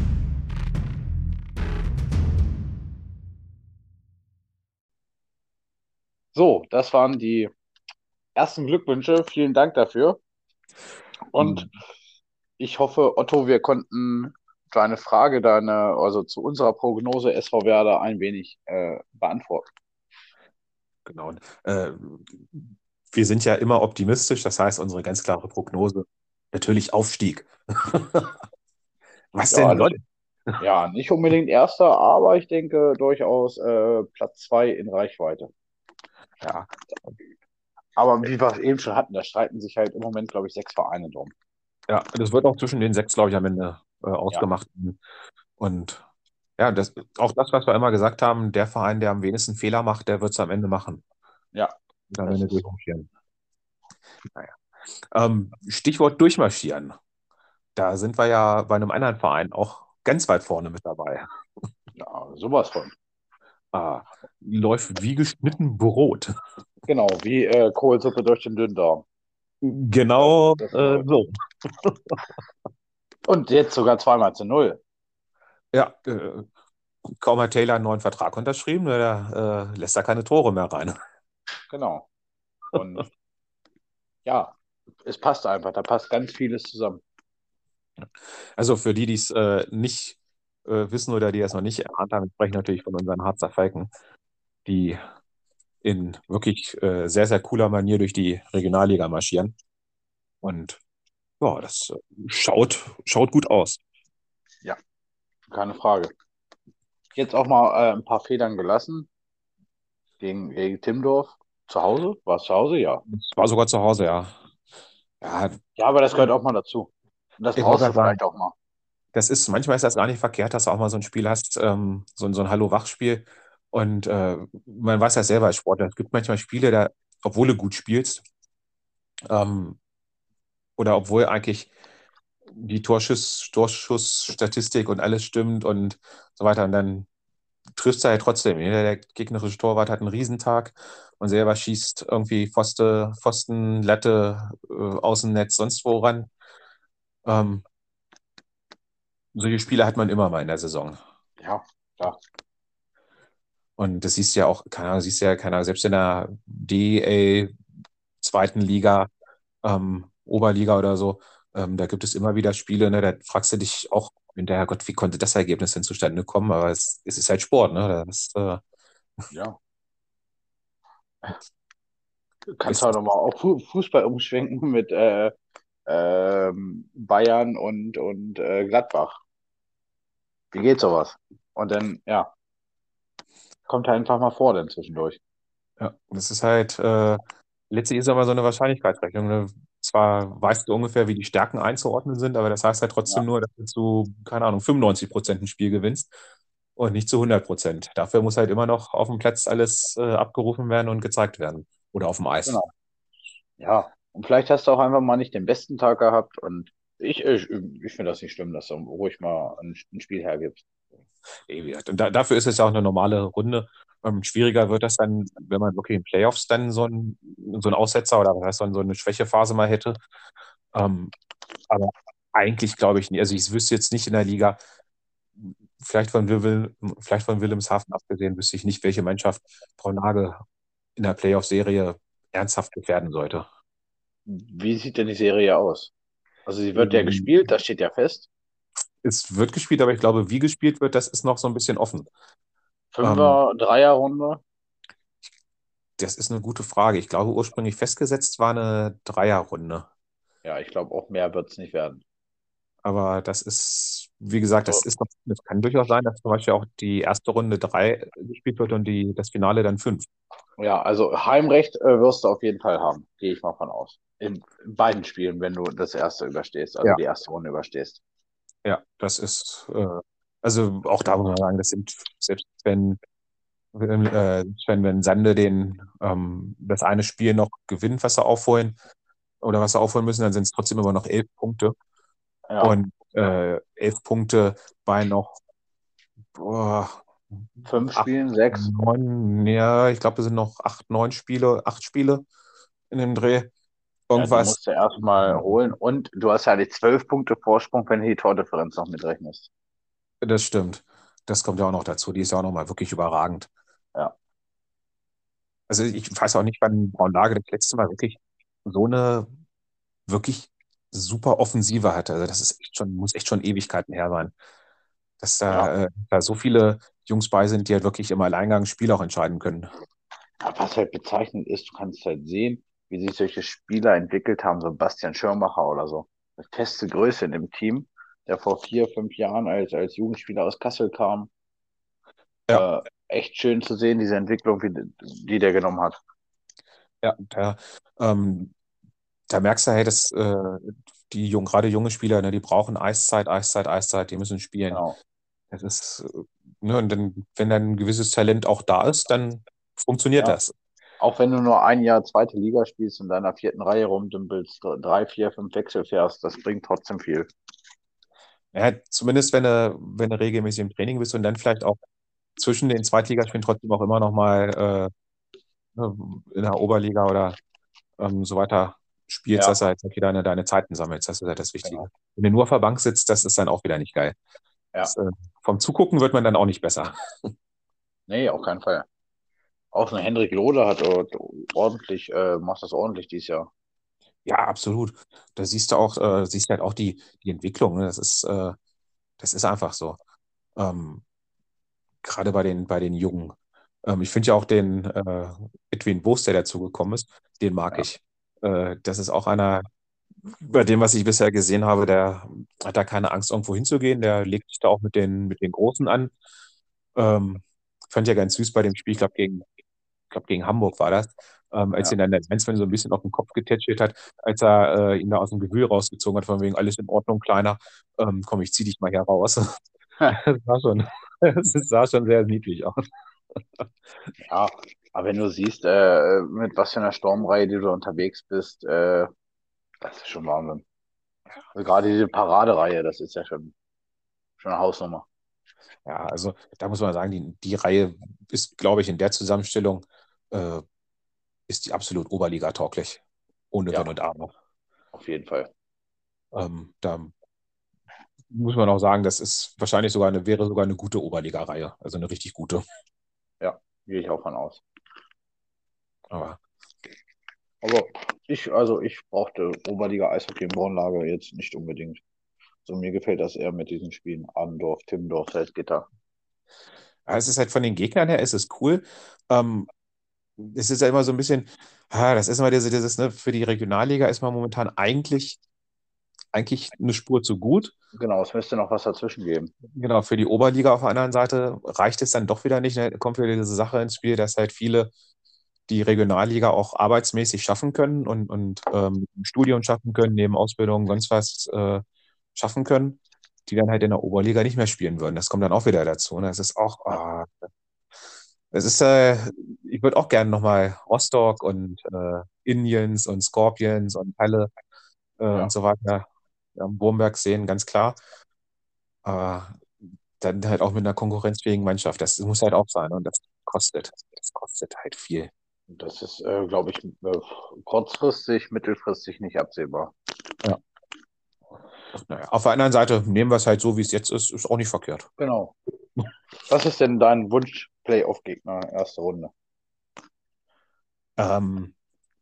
So, das waren die ersten Glückwünsche. Vielen Dank dafür. Und ich hoffe, Otto, wir konnten deine Frage, deine, also zu unserer Prognose S V Werder ein wenig äh, beantworten. Genau. Äh, wir sind ja immer optimistisch, das heißt, unsere ganz klare Prognose, natürlich Aufstieg. Was Ja, denn das, sonst? ja, nicht unbedingt Erster, aber ich denke durchaus äh, Platz zwei in Reichweite. Ja, Aber wie wir es eben schon hatten, da streiten sich halt im Moment, glaube ich, sechs Vereine drum. ja, das wird auch zwischen den sechs, glaube ich, am Ende äh, ausgemacht. Und ja, das, auch das, was wir immer gesagt haben, der Verein, der am wenigsten Fehler macht, der wird es am Ende machen. Ja, Und am das Ende ist so. durchmarschieren. Naja. Ähm, Stichwort durchmarschieren. Da sind wir ja bei einem anderen Verein auch ganz weit vorne mit dabei. Ja, sowas von. Ah, läuft wie geschnitten Brot. Genau, wie äh, Kohlsuppe durch den Dünndarm. Genau Das äh, läuft. so. Und jetzt sogar zweimal zu null. Ja, äh, kaum hat Taylor einen neuen Vertrag unterschrieben, der äh, lässt da keine Tore mehr rein. Genau. Und ja, es passt einfach. Da passt ganz vieles zusammen. Also für die, die es äh, nicht äh, wissen oder die das noch nicht erahnt haben, sprechen natürlich von unseren Harzer Falken, die in wirklich äh, sehr, sehr cooler Manier durch die Regionalliga marschieren. Und ja, das äh, schaut, schaut gut aus. Ja, keine Frage. Jetzt auch mal äh, ein paar Federn gelassen. Gegen, gegen Timmendorf. Zu Hause? War es zu Hause? Ja. Es war sogar zu Hause, ja. Ja, Ja, aber das gehört auch mal dazu. Und das ich brauchst wollte du gerade sagen, vielleicht auch mal. das ist, manchmal ist das gar nicht verkehrt, dass du auch mal so ein Spiel hast, ähm, so, ein- so ein Hallo-Wach-Spiel, Und äh, man weiß ja selber als Sportler, es gibt manchmal Spiele, da, obwohl du gut spielst, ähm, oder obwohl eigentlich die Torschuss, Torschussstatistik und alles stimmt und so weiter, und dann triffst du halt trotzdem. Jeder der gegnerische Torwart hat einen Riesentag und selber schießt irgendwie Pfoste, Pfosten, Latte, äh, Außennetz, sonst wo ran. Ähm, solche Spiele hat man immer mal in der Saison. Ja, klar. Und das siehst du ja auch, keine Ahnung, siehst du ja, keine Ahnung, selbst in der D A zweiten Liga, ähm, Oberliga oder so, ähm, da gibt es immer wieder Spiele, ne, da fragst du dich auch hinterher, Gott, wie konnte das Ergebnis denn zustande kommen? Aber es, es ist halt Sport, ne? Das äh, Ja. Du kannst ist, halt nochmal auf Fu- Fußball umschwenken mit äh, ähm, Bayern und, und äh, Gladbach. Wie geht sowas? Und dann, ja, kommt halt einfach mal vor dann zwischendurch. ja, das ist halt, äh, letztlich ist aber so eine Wahrscheinlichkeitsrechnung. Ne? Zwar weißt du ungefähr, wie die Stärken einzuordnen sind, aber das heißt halt trotzdem Ja, nur, dass du zu, keine Ahnung, fünfundneunzig Prozent ein Spiel gewinnst und nicht zu hundert Prozent. Dafür muss halt immer noch auf dem Platz alles äh, abgerufen werden und gezeigt werden. Oder auf dem Eis. genau. Ja, und vielleicht hast du auch einfach mal nicht den besten Tag gehabt und ich, ich, ich finde das nicht schlimm, dass du ruhig mal ein, ein Spiel hergibst. Wie gesagt, und da, dafür ist es ja auch eine normale Runde. Ähm, schwieriger wird das dann, wenn man wirklich in Playoffs dann so ein, so ein Aussetzer oder was heißt so, so eine Schwächephase mal hätte. Ähm, aber eigentlich glaube ich nicht. Also ich wüsste jetzt nicht in der Liga, vielleicht von, Wil vielleicht von Wilhelmshaven abgesehen, wüsste ich nicht, welche Mannschaft Braunlage in der Playoff-Serie ernsthaft gefährden sollte. Wie sieht denn die Serie aus? Also sie wird ja Ähm, gespielt, das steht ja fest. Es wird gespielt, aber ich glaube, wie gespielt wird, das ist noch so ein bisschen offen. Ähm, Fünfer, Dreierrunde. Das ist eine gute Frage. Ich glaube, ursprünglich festgesetzt war eine Dreierrunde. Ja, ich glaube, auch mehr wird es nicht werden. Aber das ist, wie gesagt, So, das ist noch, das kann durchaus sein, dass zum Beispiel auch die erste Runde drei gespielt wird und die, das Finale dann fünf. ja, also Heimrecht äh, wirst du auf jeden Fall haben, gehe ich mal von aus. In beiden Spielen, wenn du das erste überstehst, also Ja, die erste Runde überstehst. ja, das ist, äh, also auch da muss man sagen, das sind, selbst wenn, wenn, äh, wenn, wenn Sande den, ähm, das eine Spiel noch gewinnt, was sie aufholen, oder was sie aufholen müssen, dann sind es trotzdem immer noch elf Punkte. Ja, Und äh, elf Punkte bei noch boah, fünf acht, Spielen, sechs. neun, ja, ich glaube, es sind noch acht, neun Spiele, acht Spiele in dem Dreh. Ja, die Irgendwas. musst du erstmal holen und du hast ja die zwölf Punkte Vorsprung, wenn du die Tordifferenz noch mitrechnest. Das stimmt. Das kommt ja auch noch dazu. Die ist ja auch noch mal wirklich überragend. Ja, Also ich weiß auch nicht, wann Braunlage das letzte Mal wirklich so eine wirklich super Offensive hatte. Also das ist echt schon, muss echt schon Ewigkeiten her sein. Dass ja. da, äh, da so viele Jungs bei sind, die halt wirklich im Alleingang ein Spiel auch entscheiden können. Aber was halt bezeichnend ist, du kannst halt sehen, wie sich solche Spieler entwickelt haben, so Bastian Schirmacher oder so. Eine feste Größe in dem Team, der vor vier, fünf Jahren als, als Jugendspieler aus Kassel kam. Ja, Äh, echt schön zu sehen, diese Entwicklung, wie, die der genommen hat. ja, da, ähm, da merkst du, hey, dass äh, die jung, gerade junge Spieler, ne, die brauchen Eiszeit, Eiszeit, Eiszeit, die müssen spielen. Genau. Das ist, äh, ne, und dann, wenn dann ein gewisses Talent auch da ist, dann funktioniert Ja. das. Auch wenn du nur ein Jahr zweite Liga spielst und in deiner vierten Reihe rumdümpelst, drei, vier, fünf Wechsel fährst, das bringt trotzdem viel. Ja, zumindest wenn du, wenn du regelmäßig im Training bist und dann vielleicht auch zwischen den Zweitligaspielen trotzdem auch immer noch mal äh, ne, in der Oberliga oder ähm, so weiter spielst, dass Ja, du halt wirklich deine, deine Zeiten sammelst. Das ist halt das Wichtige. genau. Wenn du nur auf der Bank sitzt, das ist dann auch wieder nicht geil. Ja. Das, äh, vom Zugucken wird man dann auch nicht besser. Nee, auf keinen Fall. Auch so ein Henrik Loder hat dort ordentlich, äh, macht das ordentlich dieses Jahr. Ja, absolut. Da siehst du auch, äh, siehst halt auch die, die Entwicklung. Ne? Das ist, äh, das ist einfach so. Ähm, Gerade bei den, bei den Jungen. Ähm, ich finde ja auch den äh, Edwin Boos, der dazugekommen ist, den mag Ja, ich. Äh, das ist auch einer, bei dem, was ich bisher gesehen habe, der hat da keine Angst, irgendwo hinzugehen. Der legt sich da auch mit den, mit den Großen an. Ähm, Fand ja ganz süß bei dem Spiel, ich glaube, gegen, ich glaub, gegen Hamburg war das, ähm, als ja, ihn dann der Linesman so ein bisschen auf den Kopf getätschelt hat, als er äh, ihn da aus dem Gewühl rausgezogen hat, von wegen alles in Ordnung, Kleiner, ähm, komm, ich zieh dich mal hier raus. Das sah schon, das sah schon sehr niedlich aus. Ja, aber wenn du siehst, äh, mit was für einer Sturmreihe die du unterwegs bist, äh, das ist schon Wahnsinn. Also gerade diese Paradereihe, das ist ja schon, schon eine Hausnummer. Ja, also da muss man sagen, die, die Reihe ist, glaube ich, in der Zusammenstellung äh, ist die absolut Oberliga-tauglich. Ohne Wenn Ja, und Aber. auf jeden Fall. Ähm, da muss man auch sagen, das ist wahrscheinlich sogar eine, wäre sogar eine gute Oberliga-Reihe. Also eine richtig gute. Ja, gehe ich auch von aus. Aber Aber ich, also ich brauchte Oberliga Eishockey in Braunlage jetzt nicht unbedingt. So, mir gefällt das eher mit diesen Spielen. Adendorf, Timmendorf, Salzgitter. ja, es ist halt von den Gegnern her, ist es cool. Ähm, es ist ja immer so ein bisschen, ah, das ist immer dieses, dieses, ne, für die Regionalliga ist man momentan eigentlich, eigentlich eine Spur zu gut. Genau, es müsste noch was dazwischen geben. Genau, für die Oberliga auf der anderen Seite reicht es dann doch wieder nicht. Da kommt wieder diese Sache ins Spiel, dass halt viele die Regionalliga auch arbeitsmäßig schaffen können und, und ähm, ein Studium schaffen können, neben Ausbildung sonst was äh, schaffen können, die dann halt in der Oberliga nicht mehr spielen würden. Das kommt dann auch wieder dazu. Und das ist auch, Ja, ah, es ist, äh, ich würde auch gerne nochmal Rostock und äh, Indians und Scorpions und Halle äh, und ja. so weiter am Wurmberg sehen, ganz klar. Aber dann halt auch mit einer konkurrenzfähigen Mannschaft. Das muss halt auch sein. Und das kostet. Das kostet halt viel. Das ist, äh, glaube ich, äh, kurzfristig, mittelfristig nicht absehbar. Ja. Naja, auf der anderen Seite nehmen wir es halt so, wie es jetzt ist, ist auch nicht verkehrt. Genau. Was ist denn dein Wunsch-Playoff-Gegner erste Runde? Ähm,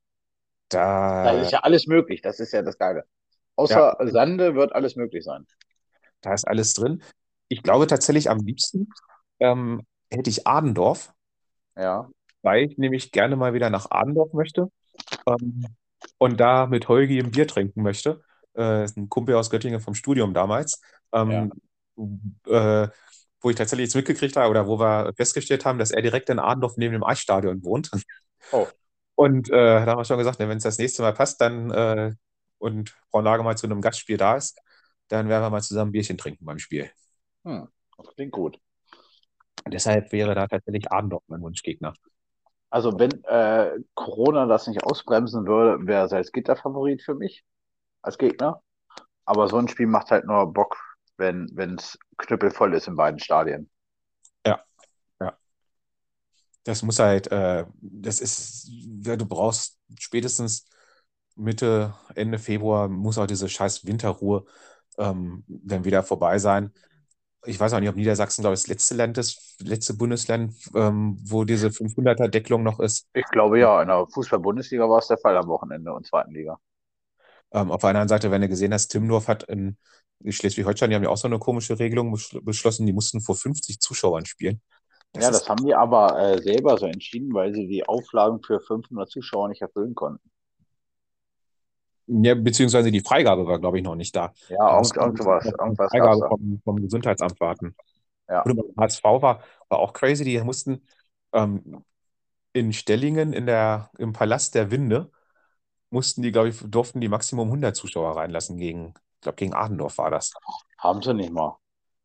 Da da, ist ja alles möglich, das ist ja das Geile. ja, Außer Sande wird alles möglich sein. da ist alles drin. Ich glaube tatsächlich am liebsten ähm, hätte ich Adendorf, Ja, weil ich nämlich gerne mal wieder nach Adendorf möchte ähm, und da mit Holgi ein Bier trinken möchte. Äh, ist ein Kumpel aus Göttingen vom Studium damals. ja. Ähm, äh, Wo ich tatsächlich jetzt mitgekriegt habe oder wo wir festgestellt haben, dass er direkt in Adendorf neben dem Eisstadion wohnt. Oh, Und äh, da haben wir schon gesagt, ne, wenn es das nächste Mal passt, dann äh, und Braunlage mal zu einem Gastspiel da ist, dann werden wir mal zusammen ein Bierchen trinken beim Spiel. hm. Das klingt gut. Und deshalb wäre da tatsächlich Adendorf mein Wunschgegner. Also wenn äh, Corona das nicht ausbremsen würde, wäre Salzgitter Favorit für mich als Gegner. Aber so ein Spiel macht halt nur Bock, wenn wenn es knüppelvoll ist in beiden Stadien. Ja, ja. Das muss halt, äh, das ist, ja, du brauchst spätestens Mitte, Ende Februar muss auch diese scheiß Winterruhe ähm, dann wieder vorbei sein. Ich weiß auch nicht, ob Niedersachsen, glaube ich, das letzte Land ist, letzte Bundesland, ähm, wo diese fünfhunderter-Deckelung noch ist. Ich glaube ja, in der Fußball-Bundesliga war es der Fall am Wochenende und zweiten Liga. Ähm, auf der anderen Seite, wenn du gesehen hast, Timmendorf hat in Schleswig-Holstein, die haben ja auch so eine komische Regelung beschl- beschlossen, die mussten vor fünfzig Zuschauern spielen. Das Ja, ist, das haben die aber äh, selber so entschieden, weil sie die Auflagen für fünfhundert Zuschauer nicht erfüllen konnten. ja, beziehungsweise die Freigabe war, glaube ich, noch nicht da. Ja, Da irgend, mussten irgend die sowas, auf die irgendwas gab's Freigabe da. vom, vom Gesundheitsamt warten. Ja, Und beim H S V war, war auch crazy, die mussten ähm, in Stellingen in der, im Palast der Winde, mussten die, glaube ich, durften die Maximum hundert Zuschauer reinlassen gegen, ich glaube, gegen Adendorf war das. haben sie nicht mal.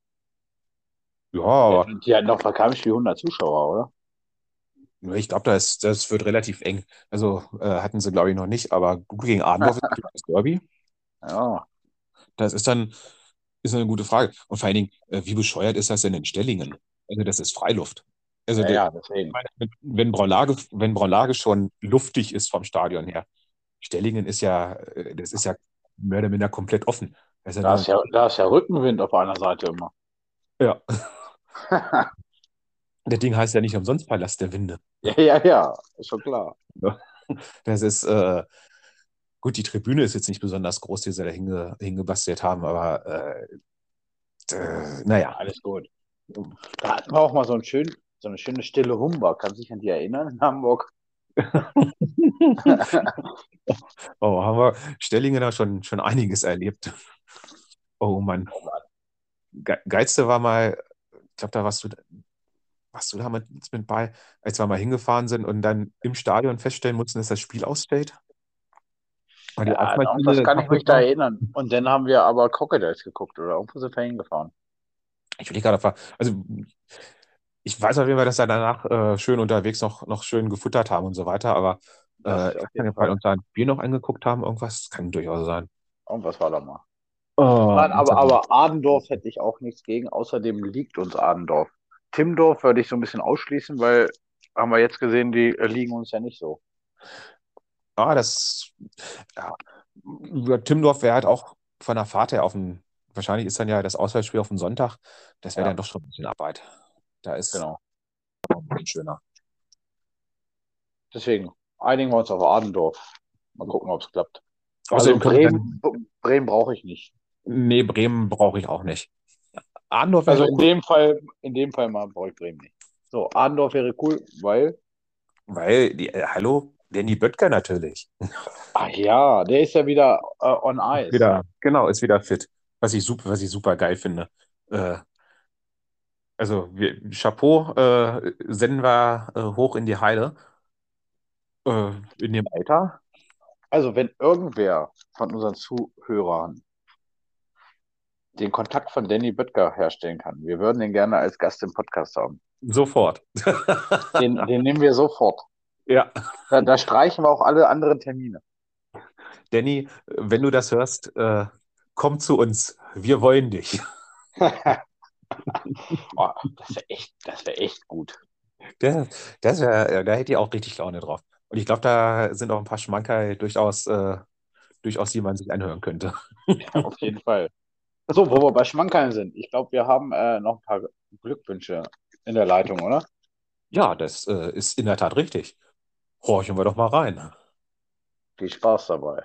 Ja, Die aber hatten, die hatten doch bei keinem Spiel hundert Zuschauer, oder? ich glaube, das, das wird relativ eng. Also äh, hatten sie, glaube ich, noch nicht, aber gut gegen Adendorf ist natürlich das Derby. Ja, Das ist dann ist eine gute Frage. Und vor allen Dingen, äh, wie bescheuert ist das denn in Stellingen? Also, das ist Freiluft. Also, ja, de- ja, ich deswegen. meine, wenn Braunlage, wenn Braunlage schon luftig ist vom Stadion her, Stellingen ist ja, äh, das ist ja mehr oder minder komplett offen. Das ist ja Da nur, ist ja, da ist ja Rückenwind auf einer Seite immer. ja, das Ding heißt ja nicht umsonst Palast der Winde. Ja, ja, ja, ist schon klar. Ja. Das ist, äh, gut, die Tribüne ist jetzt nicht besonders groß, die sie da hinge, hingebastelt haben, aber äh, äh, naja. Alles gut. Da hatten wir auch mal so, ein schön, so eine schöne stille Humber. Kannst du dich an die erinnern in Hamburg? Oh, haben wir Stellingen da schon, schon einiges erlebt. Oh Mann. Oh Mann. Ge Geilste war mal, ich glaube, da warst du, warst du da mit, mit bei, als wir mal hingefahren sind und dann im Stadion feststellen mussten, dass das Spiel ausfällt, weil die Ja, an irgendwas Auswärtsspiele kann ich mich kaputt da waren. erinnern. Und dann haben wir aber Crocodiles geguckt oder irgendwo sind wir hingefahren. Ich will gerade fragen, also ich weiß auf jeden Fall, dass wir danach äh, schön unterwegs noch, noch schön gefuttert haben und so weiter, aber Das äh, ich auf weiß nicht, jeden ob wir Fall. uns da ein Bier noch angeguckt haben, irgendwas kann durchaus sein. Irgendwas war da mal. Oh, Nein, aber, aber Adendorf hätte ich auch nichts gegen. Außerdem liegt uns Adendorf. Timmendorf würde ich so ein bisschen ausschließen, weil haben wir jetzt gesehen, die äh, liegen uns ja nicht so. ah, das, ja, über Timmendorf wäre halt auch von der Fahrt her auf dem, wahrscheinlich ist dann ja das Auswärtsspiel auf dem Sonntag, das wäre Ja, dann doch schon ein bisschen Arbeit. Da ist genau. auch ein bisschen schöner. Deswegen einigen wir uns auf Adendorf. Mal gucken, ob es klappt. Also Außerdem können wir Bremen, dann, Bremen brauche ich nicht. nee, Bremen brauche ich auch nicht. Adendorf wäre Also halt in cool, dem Fall, in dem Fall mal brauche ich Bremen nicht. So, Adendorf wäre cool, weil, weil, die, äh, hallo, Danny Böttger natürlich. ach ja, der ist ja wieder äh, on Ice. Wieder, genau, ist wieder fit. Was ich super, was ich super geil finde. Äh, also wir, Chapeau, äh, senden wir äh, hoch in die Heide. Äh, in dem Alter. Also wenn irgendwer von unseren Zuhörern den Kontakt von Danny Böttger herstellen kann, wir würden ihn gerne als Gast im Podcast haben. Sofort. Den, den nehmen wir sofort. Ja, Da, da streichen wir auch alle anderen Termine. Danny, wenn du das hörst, äh, komm zu uns. Wir wollen dich. Oh, das wäre echt, das wäre echt gut. Der, das wär, da hätte ich auch richtig Laune drauf. Und ich glaube, da sind auch ein paar Schmankerl durchaus, äh, durchaus, die man sich anhören könnte. Ja, auf jeden Fall. So, wo wir bei Schmankerl sind. Ich glaube, wir haben äh, noch ein paar Glückwünsche in der Leitung, oder? Ja, das äh, ist in der Tat richtig. Horchen wir doch mal rein. Viel Spaß dabei.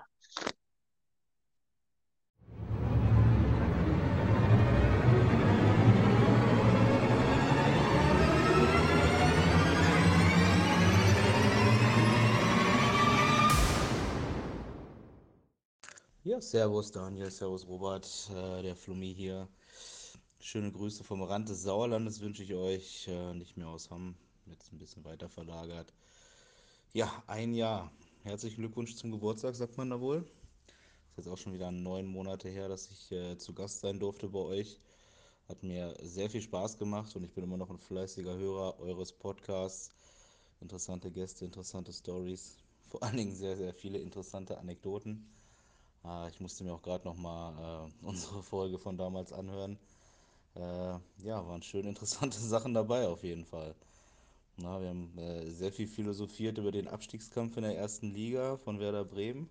Ja, servus Daniel, servus Robert, äh, der Flummi hier. Schöne Grüße vom Rand des Sauerlandes wünsche ich euch, äh, nicht mehr aus Hamm, jetzt ein bisschen weiter verlagert. Ja, ein Jahr. Herzlichen Glückwunsch zum Geburtstag, sagt man da wohl. Ist jetzt auch schon wieder neun Monate her, dass ich äh, zu Gast sein durfte bei euch. Hat mir sehr viel Spaß gemacht und ich bin immer noch ein fleißiger Hörer eures Podcasts. Interessante Gäste, interessante Stories, vor allen Dingen sehr, sehr viele interessante Anekdoten. Ah, ich musste mir auch gerade nochmal äh, unsere Folge von damals anhören. Äh, ja, waren schön interessante Sachen dabei auf jeden Fall. Na, wir haben äh, sehr viel philosophiert über den Abstiegskampf in der ersten Liga von Werder Bremen.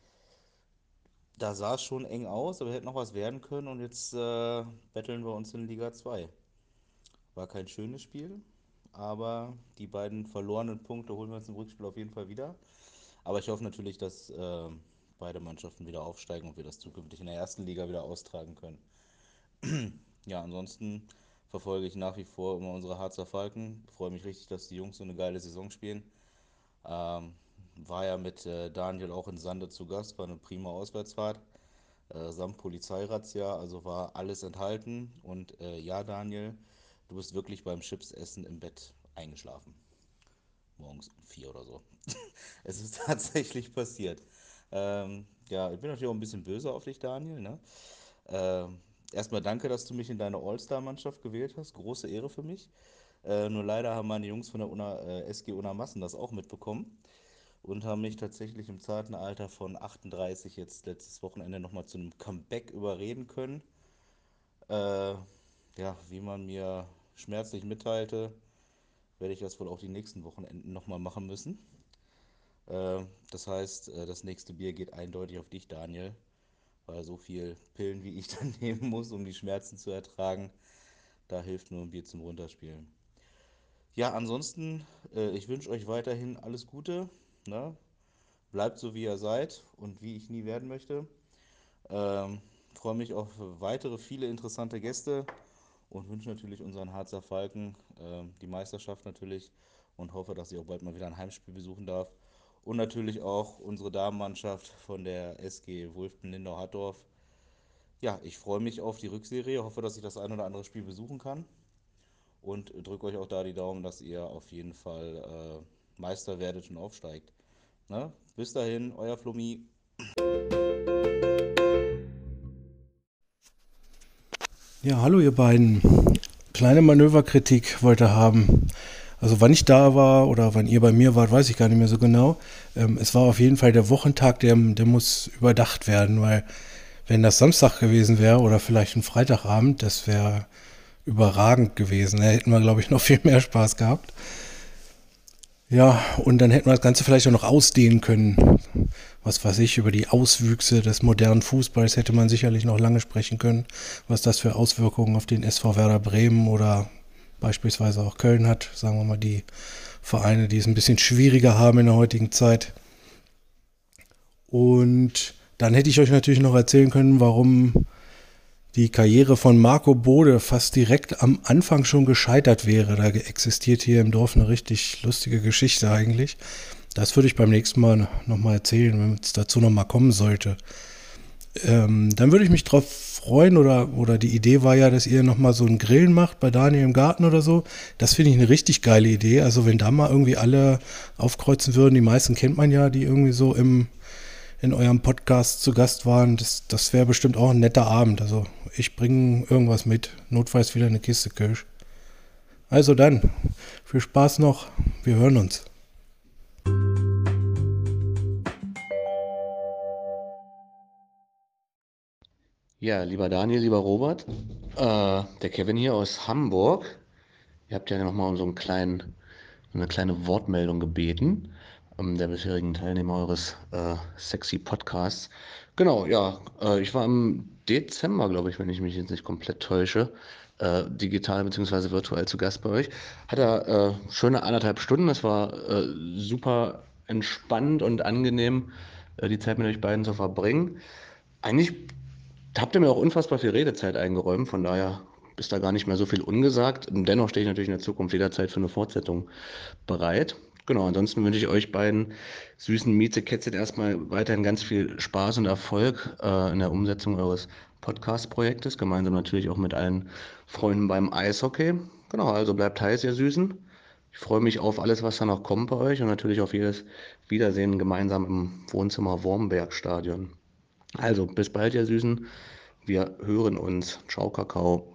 Da sah es schon eng aus, aber hätte noch was werden können und jetzt äh, betteln wir uns in Liga zwei. War kein schönes Spiel, aber die beiden verlorenen Punkte holen wir uns im Rückspiel auf jeden Fall wieder. Aber ich hoffe natürlich, dass äh, beide Mannschaften wieder aufsteigen und wir das zukünftig in der ersten Liga wieder austragen können. Ja, ansonsten verfolge ich nach wie vor immer unsere Harzer Falken. Freue mich richtig, dass die Jungs so eine geile Saison spielen. Ähm, war ja mit äh, Daniel auch in Sande zu Gast, war eine prima Auswärtsfahrt. Äh, samt Polizeirazzia, also war alles enthalten. Und äh, ja, Daniel, du bist wirklich beim Chipsessen im Bett eingeschlafen. Morgens um vier oder so. Es ist tatsächlich passiert. Ähm, ja, ich bin natürlich auch ein bisschen böse auf dich, Daniel. Ne? Ähm, erstmal danke, dass du mich in deine All-Star-Mannschaft gewählt hast. Große Ehre für mich. Äh, nur leider haben meine Jungs von der Una, äh, S G Unamassen das auch mitbekommen und haben mich tatsächlich im zarten Alter von achtunddreißig jetzt letztes Wochenende nochmal zu einem Comeback überreden können. Äh, ja, wie man mir schmerzlich mitteilte, werde ich das wohl auch die nächsten Wochenenden nochmal machen müssen. Äh, das heißt, äh, das nächste Bier geht eindeutig auf dich, Daniel, weil so viel Pillen, wie ich dann nehmen muss, um die Schmerzen zu ertragen, da hilft nur ein Bier zum Runterspielen. Ja, ansonsten, äh, ich wünsche euch weiterhin alles Gute. Ne? Bleibt so, wie ihr seid und wie ich nie werden möchte. Ähm, freue mich auf weitere viele interessante Gäste und wünsche natürlich unseren Harzer Falken ähm, die Meisterschaft natürlich und hoffe, dass ich auch bald mal wieder ein Heimspiel besuchen darf. Und natürlich auch unsere Damenmannschaft von der S G Wulften Lindau-Hattorf. Ja, ich freue mich auf die Rückserie, hoffe, dass ich das ein oder andere Spiel besuchen kann und drücke euch auch da die Daumen, dass ihr auf jeden Fall äh, Meister werdet und aufsteigt. Ne? Bis dahin, euer Flummi. Ja, hallo ihr beiden. kleine Manöverkritik wollte haben. Also wann ich da war oder wann ihr bei mir wart, weiß ich gar nicht mehr so genau. Ähm, es war auf jeden Fall der Wochentag, der, der muss überdacht werden, weil wenn das Samstag gewesen wäre oder vielleicht ein Freitagabend, das wäre überragend gewesen. Da hätten wir, glaube ich, noch viel mehr Spaß gehabt. Ja, und dann hätten wir das Ganze vielleicht auch noch ausdehnen können. Was weiß ich, über die Auswüchse des modernen Fußballs hätte man sicherlich noch lange sprechen können, was das für Auswirkungen auf den S V Werder Bremen oder beispielsweise auch Köln hat. Sagen wir mal die Vereine, die es ein bisschen schwieriger haben in der heutigen Zeit. Und dann hätte ich euch natürlich noch erzählen können, warum die Karriere von Marco Bode fast direkt am Anfang schon gescheitert wäre. Da existiert hier im Dorf eine richtig lustige Geschichte eigentlich. Das würde ich beim nächsten Mal nochmal erzählen, wenn es dazu nochmal kommen sollte. Ähm, dann würde ich mich drauf freuen, oder, oder die Idee war ja, dass ihr nochmal so ein Grillen macht bei Daniel im Garten oder so. Das finde ich eine richtig geile Idee. Also wenn da mal irgendwie alle aufkreuzen würden, die meisten kennt man ja, die irgendwie so im in eurem Podcast zu Gast waren, das, das wäre bestimmt auch ein netter Abend. Also ich bringe irgendwas mit, notfalls wieder eine Kiste Kölsch. Also dann, viel Spaß noch, wir hören uns. Ja, lieber Daniel, lieber Robert, äh, der Kevin hier aus Hamburg. Ihr habt ja nochmal um so einen kleinen, eine kleine Wortmeldung gebeten, ähm, der bisherigen Teilnehmer eures äh, sexy Podcasts. Genau, ja, äh, ich war im Dezember, glaube ich, wenn ich mich jetzt nicht komplett täusche, äh, digital bzw. virtuell zu Gast bei euch. Hatte äh, schöne anderthalb Stunden, es war äh, super entspannt und angenehm, äh, die Zeit mit euch beiden zu verbringen. Eigentlich habt ihr mir auch unfassbar viel Redezeit eingeräumt, von daher ist da gar nicht mehr so viel ungesagt. Dennoch stehe ich natürlich in der Zukunft jederzeit für eine Fortsetzung bereit. Genau, ansonsten wünsche ich euch beiden süßen Mieze-Kätzchen erstmal weiterhin ganz viel Spaß und Erfolg äh, in der Umsetzung eures Podcast-Projektes, gemeinsam natürlich auch mit allen Freunden beim Eishockey. Genau, also bleibt heiß, ihr Süßen. Ich freue mich auf alles, was da noch kommt bei euch und natürlich auf jedes Wiedersehen gemeinsam im Wohnzimmer Wormberg-Stadion. Also, bis bald, ihr Süßen. Wir hören uns. Ciao, Kakao.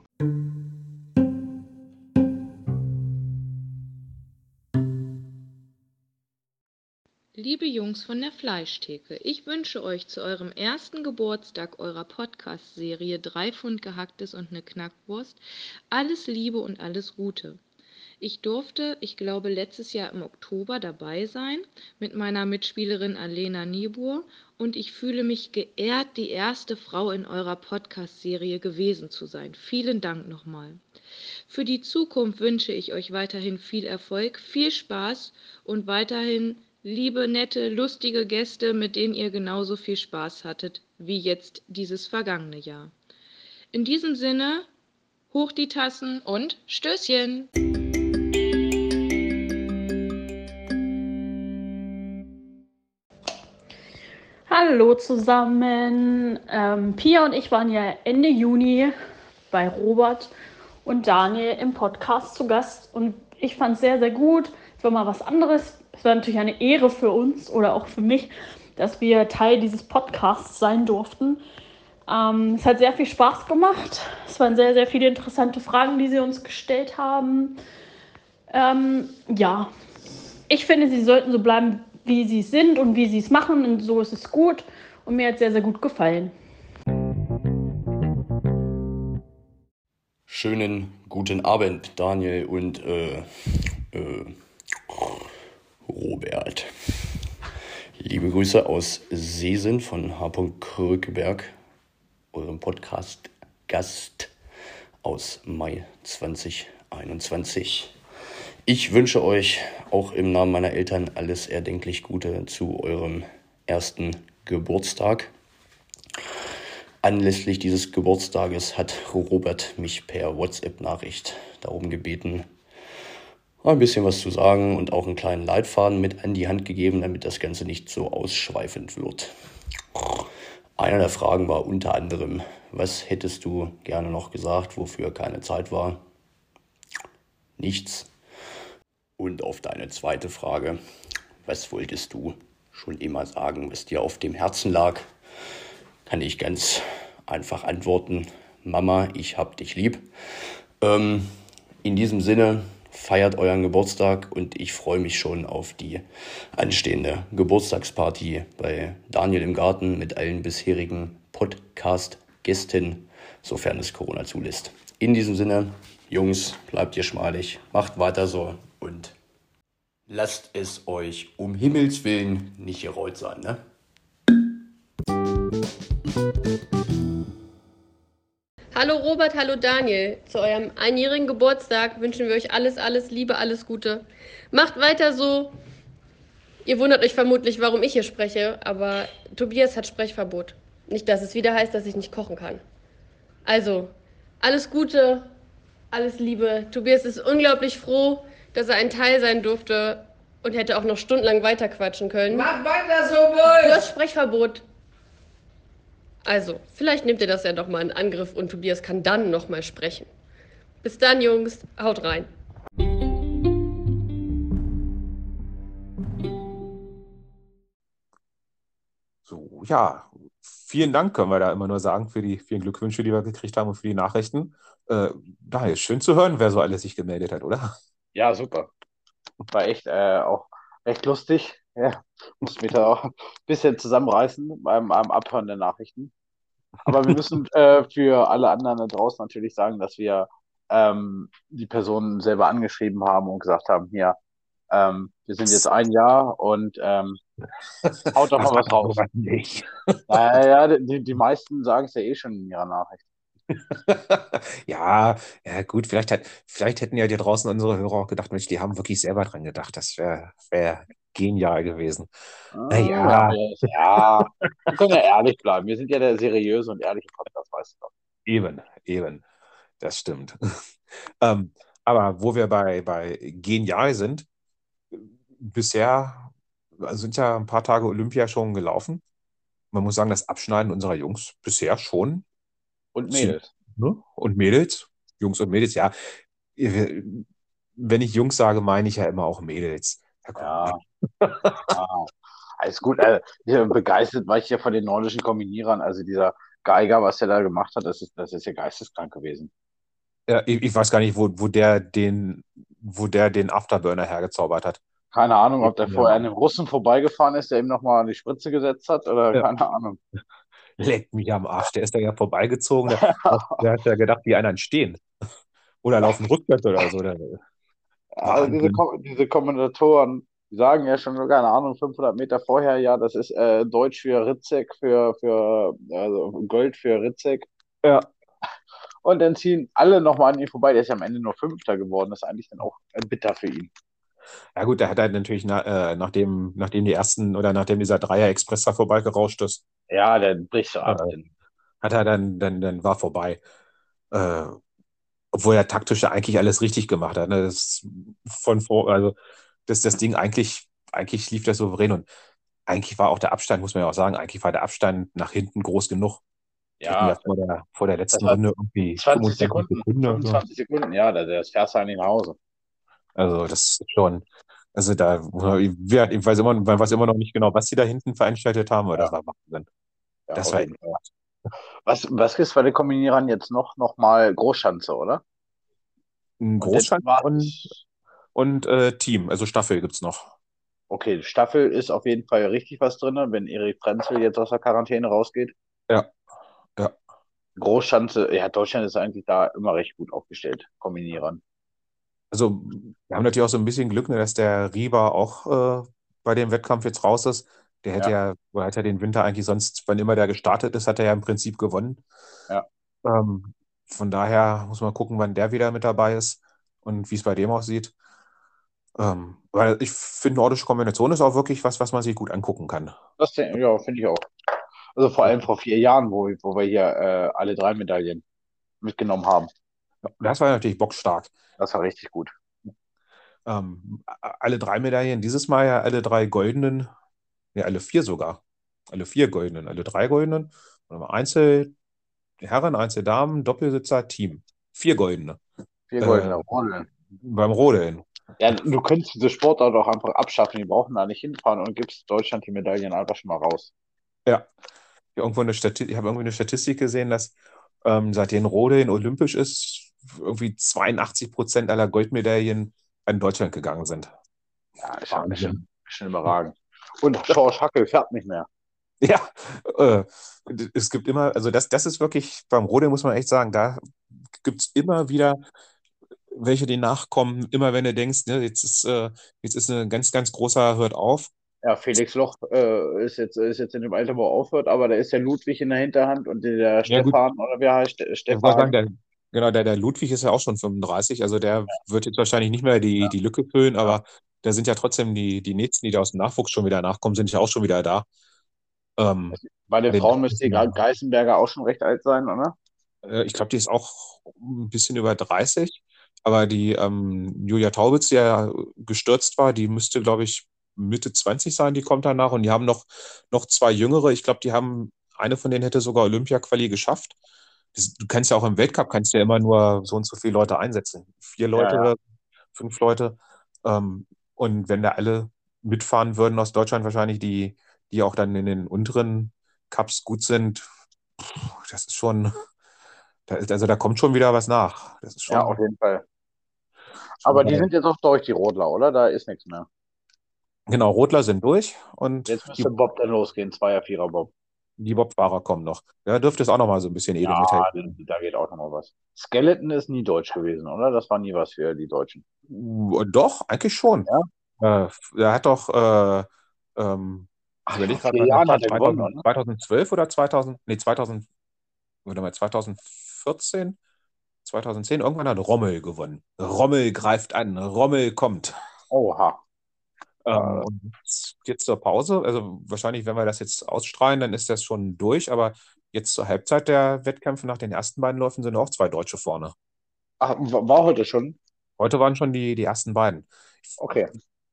Liebe Jungs von der Fleischtheke, ich wünsche euch zu eurem ersten Geburtstag eurer Podcast-Serie Drei Pfund Gehacktes und eine Knackwurst alles Liebe und alles Gute. Ich durfte, ich glaube, letztes Jahr im Oktober dabei sein mit meiner Mitspielerin Alena Niebuhr und ich fühle mich geehrt, die erste Frau in eurer Podcast-Serie gewesen zu sein. Vielen Dank nochmal. Für die Zukunft wünsche ich euch weiterhin viel Erfolg, viel Spaß und weiterhin liebe, nette, lustige Gäste, mit denen ihr genauso viel Spaß hattet wie jetzt dieses vergangene Jahr. In diesem Sinne, hoch die Tassen und Stößchen! Hallo zusammen. Ähm, Pia und ich waren ja Ende Juni bei Robert und Daniel im Podcast zu Gast und ich fand es sehr, sehr gut. Es war mal was anderes. Es war natürlich eine Ehre für uns oder auch für mich, dass wir Teil dieses Podcasts sein durften. Ähm, es hat sehr viel Spaß gemacht. Es waren sehr, sehr viele interessante Fragen, die sie uns gestellt haben. Ähm, ja, ich finde, sie sollten so bleiben, wie sie sind und wie sie es machen. Und so ist es gut. Und mir hat es sehr, sehr gut gefallen. Schönen guten Abend, Daniel und äh, äh, Robert. Liebe Grüße aus Seesen von H. Krückberg, eurem Podcast-Gast aus Mai zwanzig einundzwanzig. Ich wünsche euch auch im Namen meiner Eltern alles erdenklich Gute zu eurem ersten Geburtstag. Anlässlich dieses Geburtstages hat Robert mich per WhatsApp-Nachricht darum gebeten, ein bisschen was zu sagen und auch einen kleinen Leitfaden mit an die Hand gegeben, damit das Ganze nicht so ausschweifend wird. Einer der Fragen war unter anderem, was hättest du gerne noch gesagt, wofür keine Zeit war? Nichts. Und auf deine zweite Frage, was wolltest du schon immer sagen, was dir auf dem Herzen lag, kann ich ganz einfach antworten, Mama, ich hab dich lieb. Ähm, In diesem Sinne, feiert euren Geburtstag und ich freue mich schon auf die anstehende Geburtstagsparty bei Daniel im Garten mit allen bisherigen Podcast-Gästen, sofern es Corona zulässt. In diesem Sinne, Jungs, bleibt ihr schmalig, macht weiter so und lasst es euch um Himmels Willen nicht gereut sein, ne? Hallo Robert, hallo Daniel. Zu eurem einjährigen Geburtstag wünschen wir euch alles, alles Liebe, alles Gute. Macht weiter so. Ihr wundert euch vermutlich, warum ich hier spreche, aber Tobias hat Sprechverbot. Nicht, dass es wieder heißt, dass ich nicht kochen kann. Also, alles Gute, alles Liebe. Tobias ist unglaublich froh, dass er ein Teil sein durfte und hätte auch noch stundenlang weiterquatschen können. Mach weiter so, Boy! Du hast Sprechverbot. Also, vielleicht nehmt ihr das ja doch mal in Angriff und Tobias kann dann noch mal sprechen. Bis dann, Jungs. Haut rein. So, ja, vielen Dank, können wir da immer nur sagen, für die vielen Glückwünsche, die wir gekriegt haben und für die Nachrichten. Äh, Daniel, schön zu hören, wer so alles sich gemeldet hat, oder? Ja, super. War echt äh, auch recht lustig. Ja, muss mich da auch ein bisschen zusammenreißen beim, beim Abhören der Nachrichten. Aber wir müssen äh, für alle anderen da draußen natürlich sagen, dass wir ähm, die Personen selber angeschrieben haben und gesagt haben, hier, ähm, wir sind jetzt ein Jahr und ähm, haut doch mal was raus. Nicht. Naja, die, die meisten sagen es ja eh schon in ihrer Nachricht. Ja, ja, gut, vielleicht, hat, vielleicht hätten ja die draußen unsere Hörer auch gedacht, Mensch, die haben wirklich selber dran gedacht. Das wäre wär genial gewesen. Naja. Ja, ja, wir können ja ehrlich bleiben. Wir sind ja der seriöse und ehrliche Podcast, weißt du doch. Eben, eben. Das stimmt. ähm, aber wo wir bei, bei genial sind, bisher sind ja ein paar Tage Olympia schon gelaufen. Man muss sagen, das Abschneiden unserer Jungs bisher schon. Und Mädels. Ne? Und Mädels. Jungs und Mädels, ja. Wenn ich Jungs sage, meine ich ja immer auch Mädels. Ja. Ja. Alles gut. Also, begeistert war ich ja von den nordischen Kombinierern. Also dieser Geiger, was der da gemacht hat, das ist, das ist ja geisteskrank gewesen. Ja, ich, ich weiß gar nicht, wo, wo der den, wo der den Afterburner hergezaubert hat. Keine Ahnung, ob der vorher an dem Russen vorbeigefahren ist, der ihm nochmal an die Spritze gesetzt hat, oder Ja. keine Ahnung. Leck mich am Arsch. Der ist da ja vorbeigezogen. Der, der hat ja gedacht, die anderen stehen. Oder laufen rückwärts oder so. Der, Also diese, Kom diese Kommentatoren, die sagen ja schon, keine Ahnung, fünfhundert Meter vorher, ja, das ist äh, Deutsch für Ritzek, für, für also Gold für Ritzek. Ja. Und dann ziehen alle nochmal an ihm vorbei. Der ist ja am Ende nur Fünfter geworden. Das ist eigentlich dann auch äh, bitter für ihn. Ja gut, der hat halt natürlich, na, äh, nachdem, nachdem die ersten oder nachdem dieser Dreier-Express da vorbeigerauscht ist, Ja, der bricht so ab. äh, hat er dann, dann, dann war vorbei. Äh, obwohl er taktisch ja eigentlich alles richtig gemacht hat. Ne? Das von vor, also das, das Ding eigentlich, eigentlich lief das souverän und eigentlich war auch der Abstand, muss man ja auch sagen, eigentlich war der Abstand nach hinten groß genug. Die hatten Ja, ja vor der, vor der letzten das war Runde irgendwie zwanzig fünfundzwanzig Sekunden, Sekunden oder so. fünfundzwanzig Sekunden, ja, da- das fährst du eigentlich nach Hause. Also das ist schon, also da, wir, ich weiß immer, man weiß immer noch nicht genau, was sie da hinten veranstaltet haben, aber das war Wahnsinn. Ja, Das auf war jeden Fall. Was, was ist bei den Kombinierern jetzt noch? Nochmal Großschanze, oder? ein Und jetzt Großschanz war, und, und äh, Team, also Staffel gibt's noch. okay, Staffel ist auf jeden Fall richtig was drin, wenn Erik Frenzel jetzt aus der Quarantäne rausgeht. Ja, ja. Großschanze, ja, Deutschland ist eigentlich da immer recht gut aufgestellt, Kombinierern. Also wir haben natürlich auch so ein bisschen Glück, ne, dass der Rieber auch äh, bei dem Wettkampf jetzt raus ist. Der hätte Ja, ja, oder hat ja den Winter eigentlich sonst, wann immer der gestartet ist, hat er ja im Prinzip gewonnen. ja. Ähm, von daher muss man gucken, wann der wieder mit dabei ist und wie es bei dem aussieht. Ähm, weil ich finde, nordische Kombination ist auch wirklich was, was man sich gut angucken kann. Das, denk- ja, finde ich auch. Also vor allem vor vier Jahren, wo, wo wir hier äh, alle drei Medaillen mitgenommen haben. Das war natürlich bockstark. Das war richtig gut. Ähm, alle drei Medaillen, dieses Mal ja alle drei goldenen, ja, alle vier sogar. Alle vier goldenen, alle drei goldenen. Warte mal, Einzel Herren, Einzel Damen, Doppelsitzer, Team. Vier goldene. Vier Äh, goldene Rodeln. beim Rodeln. Ja, du könntest diese Sportart auch einfach abschaffen. Die brauchen da nicht hinfahren und gibst Deutschland die Medaillen einfach schon mal raus. Ja. Ich, irgendwo eine Stati ich habe irgendwie eine Statistik gesehen, dass ähm, seitdem Rodeln olympisch ist, irgendwie zweiundachtzig Prozent aller Goldmedaillen an Deutschland gegangen sind. Ja, ist schon, ist schon, ist schon überragend. Und George Hackel fährt nicht mehr. Ja, äh, es gibt immer, also das, das ist wirklich, beim Rodeln muss man echt sagen, da gibt es immer wieder welche, die nachkommen, immer wenn du denkst, ne, jetzt ist, äh, jetzt ist ein ganz, ganz großer, hört auf. Ja, Felix Loch äh, ist, jetzt, ist jetzt in dem Alter, wo er aufhört, aber da ist der Ludwig in der Hinterhand und der Ja, gut. Stefan, oder wie heißt der? Ich wollte sagen, Stefan. der, genau, der, der Ludwig ist ja auch schon fünfunddreißig, also der wird jetzt wahrscheinlich nicht mehr die, die Lücke füllen, aber da sind ja trotzdem die, die nächsten, die da aus dem Nachwuchs schon wieder nachkommen, sind ja auch schon wieder da. Ähm, Bei den den- Frauen müsste die Geißenberger auch schon recht alt sein, oder? Äh, Ich glaube, die ist auch ein bisschen über dreißig, aber die ähm, Julia Taubitz, die ja gestürzt war, die müsste, glaube ich, Mitte zwanzig sein, die kommt danach. Und die haben noch, noch zwei Jüngere. Ich glaube, die haben, eine von denen hätte sogar Olympia-Quali geschafft. Das, du kannst ja auch im Weltcup, kannst ja immer nur so und so viele Leute einsetzen. Vier Leute ja. oder fünf Leute. Ähm, und wenn da alle mitfahren würden aus Deutschland, wahrscheinlich die, die auch dann in den unteren Cups gut sind, das ist schon, da ist, also da kommt schon wieder was nach. Das ist schon, Ja, auf jeden Fall. Aber die geil. sind jetzt auch durch, die Rodler, oder? Da ist nichts mehr. Genau, Rodler sind durch und Jetzt die, müsste Bob dann losgehen, Zweier, Vierer Bob. die Bobfahrer kommen noch. Ja, dürfte es auch noch mal so ein bisschen Edelmetall Ja, geben. da geht auch nochmal was. Skeleton ist nie deutsch gewesen, oder? Das war nie was für die Deutschen. Uh, Doch, eigentlich schon. Ja? Äh, er hat doch, äh, ähm, ich Ach, überlege vor gerade, vier wann das Jahren war, hat er gewonnen, zweitausend, oder? zweitausendzwölf oder zweitausend, nee, zweitausend, warte mal, zweitausendvierzehn, zweitausendzehn, irgendwann hat Rommel gewonnen. Rommel greift an, Rommel kommt. Oha. Ähm, und jetzt, jetzt zur Pause, also wahrscheinlich, wenn wir das jetzt ausstrahlen, dann ist das schon durch, aber jetzt zur Halbzeit der Wettkämpfe nach den ersten beiden Läufen sind auch zwei Deutsche vorne. Ach, wa- war heute schon? Heute waren schon die, die ersten beiden. Okay.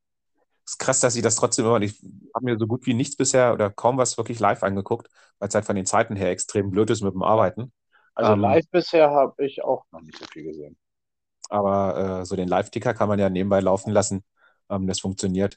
Ist krass, dass ich das trotzdem immer, ich habe mir so gut wie nichts bisher oder kaum was wirklich live angeguckt, weil es halt von den Zeiten her extrem blöd ist mit dem Arbeiten. Also Ähm, live bisher habe ich auch noch nicht so viel gesehen. aber äh, so den Live-Ticker kann man ja nebenbei laufen lassen. Ähm, das funktioniert.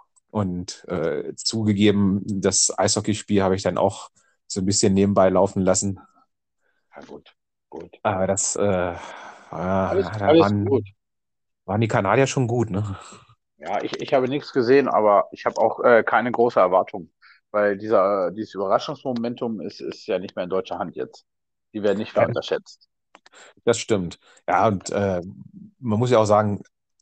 Und äh, zugegeben, das Eishockeyspiel habe ich dann auch so ein bisschen nebenbei laufen lassen. Ja, gut. Gut. Aber das, äh, äh, Alles, da alles waren, gut. waren die Kanadier schon gut, ne? Ja, ich, ich habe nichts gesehen, aber ich habe auch äh, keine große Erwartung. Weil dieser, dieses Überraschungsmomentum ist, ist ja nicht mehr in deutscher Hand jetzt. Die werden nicht mehr Ja, das, unterschätzt. das stimmt. Ja, und äh, man muss ja auch sagen,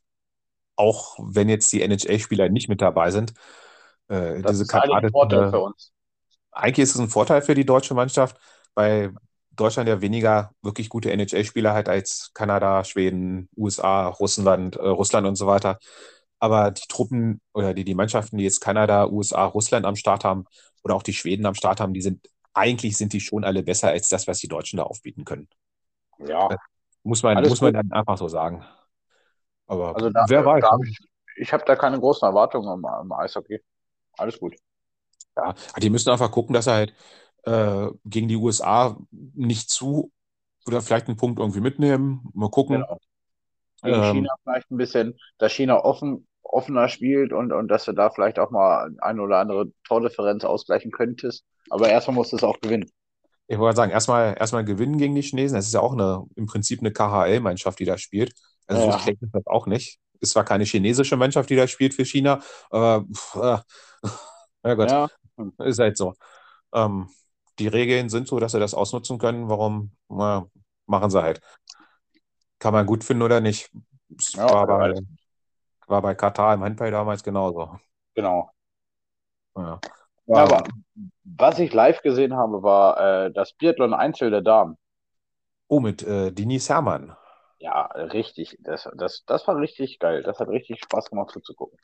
auch wenn jetzt die N H L-Spieler nicht mit dabei sind, äh, Das diese ist eigentlich ein Vorteil für kanadische, uns. eigentlich ist es ein Vorteil für die deutsche Mannschaft, weil Deutschland ja weniger wirklich gute N H L-Spieler hat als Kanada, Schweden, U S A, Russland, äh, Russland und so weiter. Aber die Truppen oder die, die Mannschaften, die jetzt Kanada, U S A, Russland am Start haben oder auch die Schweden am Start haben, die sind, eigentlich sind die schon alle besser als das, was die Deutschen da aufbieten können. Ja, Das muss man, alles muss man gut. dann einfach so sagen. Aber Also da, wer weiß, da hab ne? ich, ich habe da keine großen Erwartungen im, im Eishockey. Alles gut. Ja, die müssen einfach gucken, dass sie halt äh, gegen die U S A nicht zu oder vielleicht einen Punkt irgendwie mitnehmen. Mal gucken. Genau. Gegen Ähm, China vielleicht ein bisschen, dass China offen, offener spielt und, und dass du da vielleicht auch mal eine oder andere Tordifferenz ausgleichen könntest. Aber erstmal musst du es auch gewinnen. Ich wollte sagen, erstmal erstmal gewinnen gegen die Chinesen. Das ist ja auch eine, im Prinzip eine K H L-Mannschaft, die da spielt. Also so Ja, schlecht ist das auch nicht. Ist zwar keine chinesische Mannschaft, die da spielt für China, aber pff, äh, ja Gott, ja. Hm. ist halt so. Ähm, die Regeln sind so, dass sie das ausnutzen können. Warum? Na, machen sie halt. Kann man gut finden oder nicht. Es Ja, war bei, alles, war bei Katar im Handball damals genauso. genau. Ja. Ja, Aber, aber was ich live gesehen habe, war äh, das Biathlon-Einzel der Damen. oh, mit äh, Denise Herrmann. Ja, richtig. Das, das, das war richtig geil. Das hat richtig Spaß gemacht zuzugucken.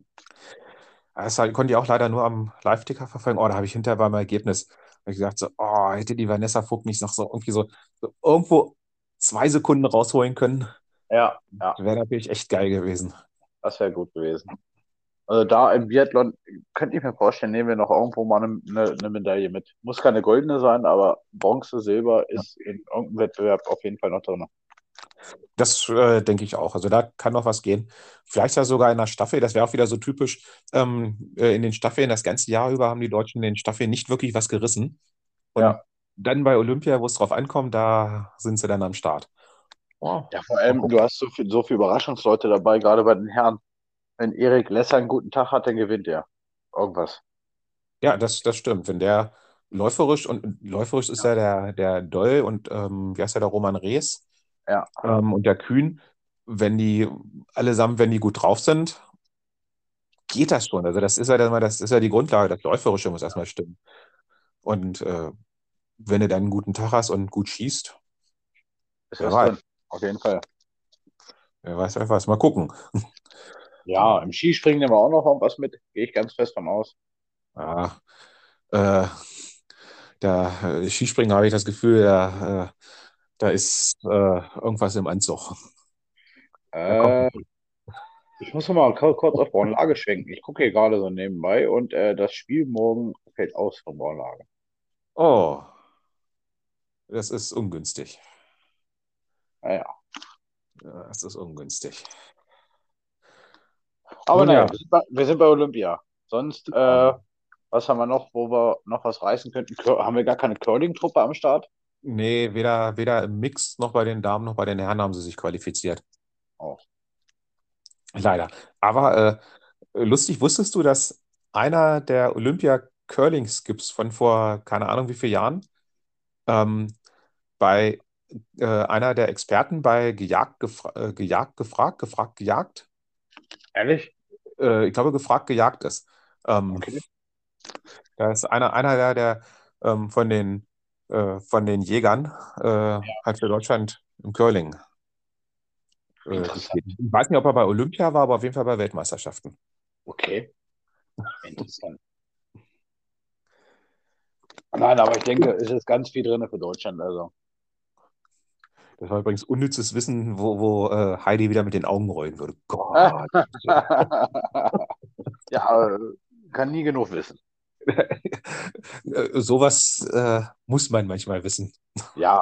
Das halt, konnte ich auch leider nur am Live-Ticker verfolgen. Oh, da habe ich hinterher beim Ergebnis hab ich gesagt, so, oh, hätte die Vanessa Vogt nicht noch so irgendwie so, so irgendwo zwei Sekunden rausholen können, Ja, ja, wäre natürlich echt geil gewesen. das wäre gut gewesen. Also da im Biathlon könnte ich mir vorstellen, nehmen wir noch irgendwo mal eine, eine, eine Medaille mit. Muss keine goldene sein, aber Bronze, Silber Ja. ist in irgendeinem Wettbewerb auf jeden Fall noch drin. Das äh, denke ich auch. Also da kann noch was gehen. Vielleicht ja sogar in der Staffel. Das wäre auch wieder so typisch. Ähm, äh, in den Staffeln das ganze Jahr über haben die Deutschen in den Staffeln nicht wirklich was gerissen. Und Ja, dann bei Olympia, wo es drauf ankommt, da sind sie dann am Start. Oh, Ja, vor allem, du hast so viel, so viel Überraschungsleute dabei, gerade bei den Herren. Wenn Erik Lesser einen guten Tag hat, dann gewinnt er. Irgendwas. ja, das, das stimmt. Wenn der läuferisch und läuferisch ist ja der, der Doll und ähm, wie heißt der, der Roman Rees Ja. ähm, und der Kühn, wenn die allesamt, wenn die gut drauf sind, geht das schon. Also das ist ja dann mal, das ist ja die Grundlage, das Läuferische muss erstmal stimmen. Und äh, wenn du dann einen guten Tag hast und gut schießt, Ist wer was weiß, drin. Auf jeden Fall. wer weiß, wer weiß. Mal gucken. Ja, im Skispringen nehmen wir auch noch irgendwas mit. Gehe ich ganz fest von aus. Ja, äh, da äh, Skispringen habe ich das Gefühl, da, äh, da ist äh, irgendwas im Anzug. Da kommt Äh, ich muss noch mal ku- kurz auf Braunlage schwenken. Ich gucke hier gerade so nebenbei und äh, das Spiel morgen fällt aus von Braunlage. Oh, das ist ungünstig. Naja. Ja, das ist ungünstig. Aber Nun naja, ja, wir sind bei, wir sind bei Olympia. Sonst, äh, was haben wir noch, wo wir noch was reißen könnten? Cur- Haben wir gar keine Curling-Truppe am Start? nee, weder, weder im Mix noch bei den Damen noch bei den Herren haben sie sich qualifiziert. Oh. Leider. Aber äh, lustig, wusstest du, dass einer der Olympia-Curling-Skips von vor keine Ahnung wie vielen Jahren ähm, bei äh, einer der Experten bei Gejagt, gefra äh, gejagt, gefragt, gefragt, gejagt, Ehrlich? äh, ich glaube, gefragt, gejagt ist. Ähm, Okay. Da ist einer, einer der, der ähm, von den, äh, von den Jägern äh, halt für Deutschland im Curling äh, Interessant. gespielt. Ich weiß nicht, ob er bei Olympia war, aber auf jeden Fall bei Weltmeisterschaften. Okay. Interessant. Nein, aber ich denke, es ist ganz viel drin für Deutschland. Also. Das war übrigens unnützes Wissen, wo, wo äh, Heidi wieder mit den Augen rollen würde. Gott. Ja, äh, kann nie genug wissen. Äh, Sowas äh, muss man manchmal wissen. Ja.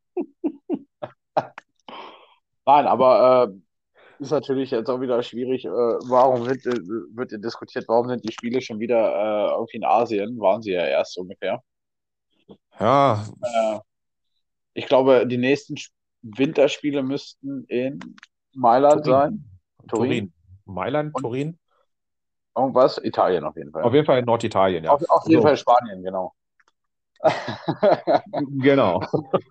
Nein, aber äh, ist natürlich jetzt auch wieder schwierig. Äh, warum wird, äh, wird diskutiert, warum sind die Spiele schon wieder äh, irgendwie in Asien? Waren sie ja erst ungefähr. Ja, Äh, ich glaube, die nächsten Sch- Winterspiele müssten in Mailand Turin. sein. Turin. Turin. Mailand, Und Turin. irgendwas? Italien auf jeden Fall. Auf jeden Fall in Norditalien, ja. Auf, auf jeden Also, Fall Spanien, genau. genau.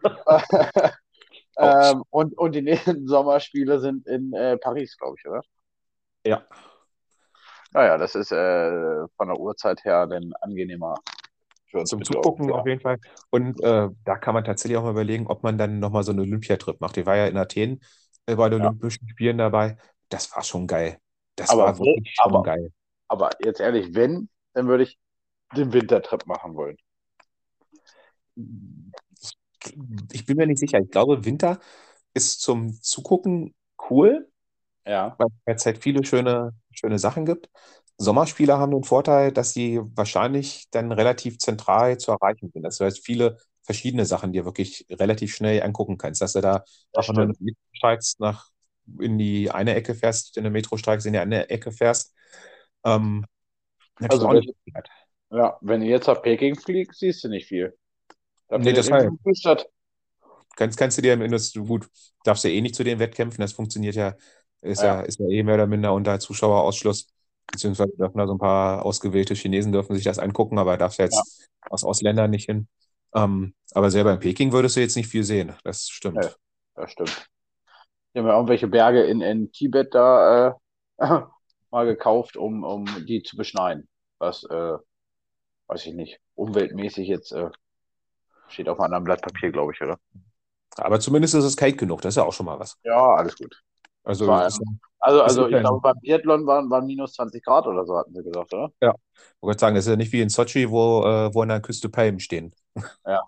ähm, und, und die nächsten Sommerspiele sind in äh, Paris, glaube ich, oder? Ja. Naja, das ist äh, von der Uhrzeit her dann angenehmer für uns Zum mit Zugucken auf jeden Fall. Und äh, da kann man tatsächlich auch mal überlegen, ob man dann nochmal so einen Olympiatrip macht. Ich war ja in Athen äh, bei den Ja. Olympischen Spielen dabei. Das war schon geil. Das Aber, war we- wirklich schon aber, geil. aber jetzt ehrlich, wenn, dann würde ich den Wintertrip machen wollen. Ich bin mir nicht sicher. Ich glaube, Winter ist zum Zugucken cool, Ja, weil es halt viele schöne, schöne Sachen gibt. Sommerspiele haben den Vorteil, dass sie wahrscheinlich dann relativ zentral zu erreichen sind. Das heißt, viele verschiedene Sachen dir wirklich relativ schnell angucken kannst. Dass du da das einfach nur eine stimmt. Metro steigst, nach in die eine Ecke fährst, in eine Metro steigst, in die andere Ecke fährst. Ähm, natürlich Also auch wenn, nicht. ja, wenn du jetzt nach Peking fliegst, siehst du nicht viel. Da Nee, findet deshalb. irgendwie viel statt. Kannst, kannst du dir im Industrie, gut, darfst ja eh nicht zu den Wettkämpfen, das funktioniert ja, ist ja, Ja, ist ja eh mehr oder minder unter Zuschauerausschluss, beziehungsweise dürfen da so ein paar ausgewählte Chinesen dürfen sich das angucken, aber darfst ja ja, jetzt aus Ausländern nicht hin. Ähm, aber selber in Peking würdest du jetzt nicht viel sehen, das ja, stimmt. das stimmt. Die haben ja irgendwelche Berge in, in Tibet da äh, mal gekauft, um, um die zu beschneien. Was, äh, weiß ich nicht, umweltmäßig jetzt äh, steht auf einem anderen Blatt Papier, glaube ich, oder? Aber zumindest ist es kalt genug, das ist ja auch schon mal was. Ja, alles gut. Also, Vor das ist, allem, also, es also ist ich ja, glaube, beim Biathlon waren, waren minus zwanzig Grad oder so, hatten sie gesagt, oder? ja, ich wollte sagen, es ist ja nicht wie in Sochi, wo, äh, wo an der Küste Palmen stehen. Ja.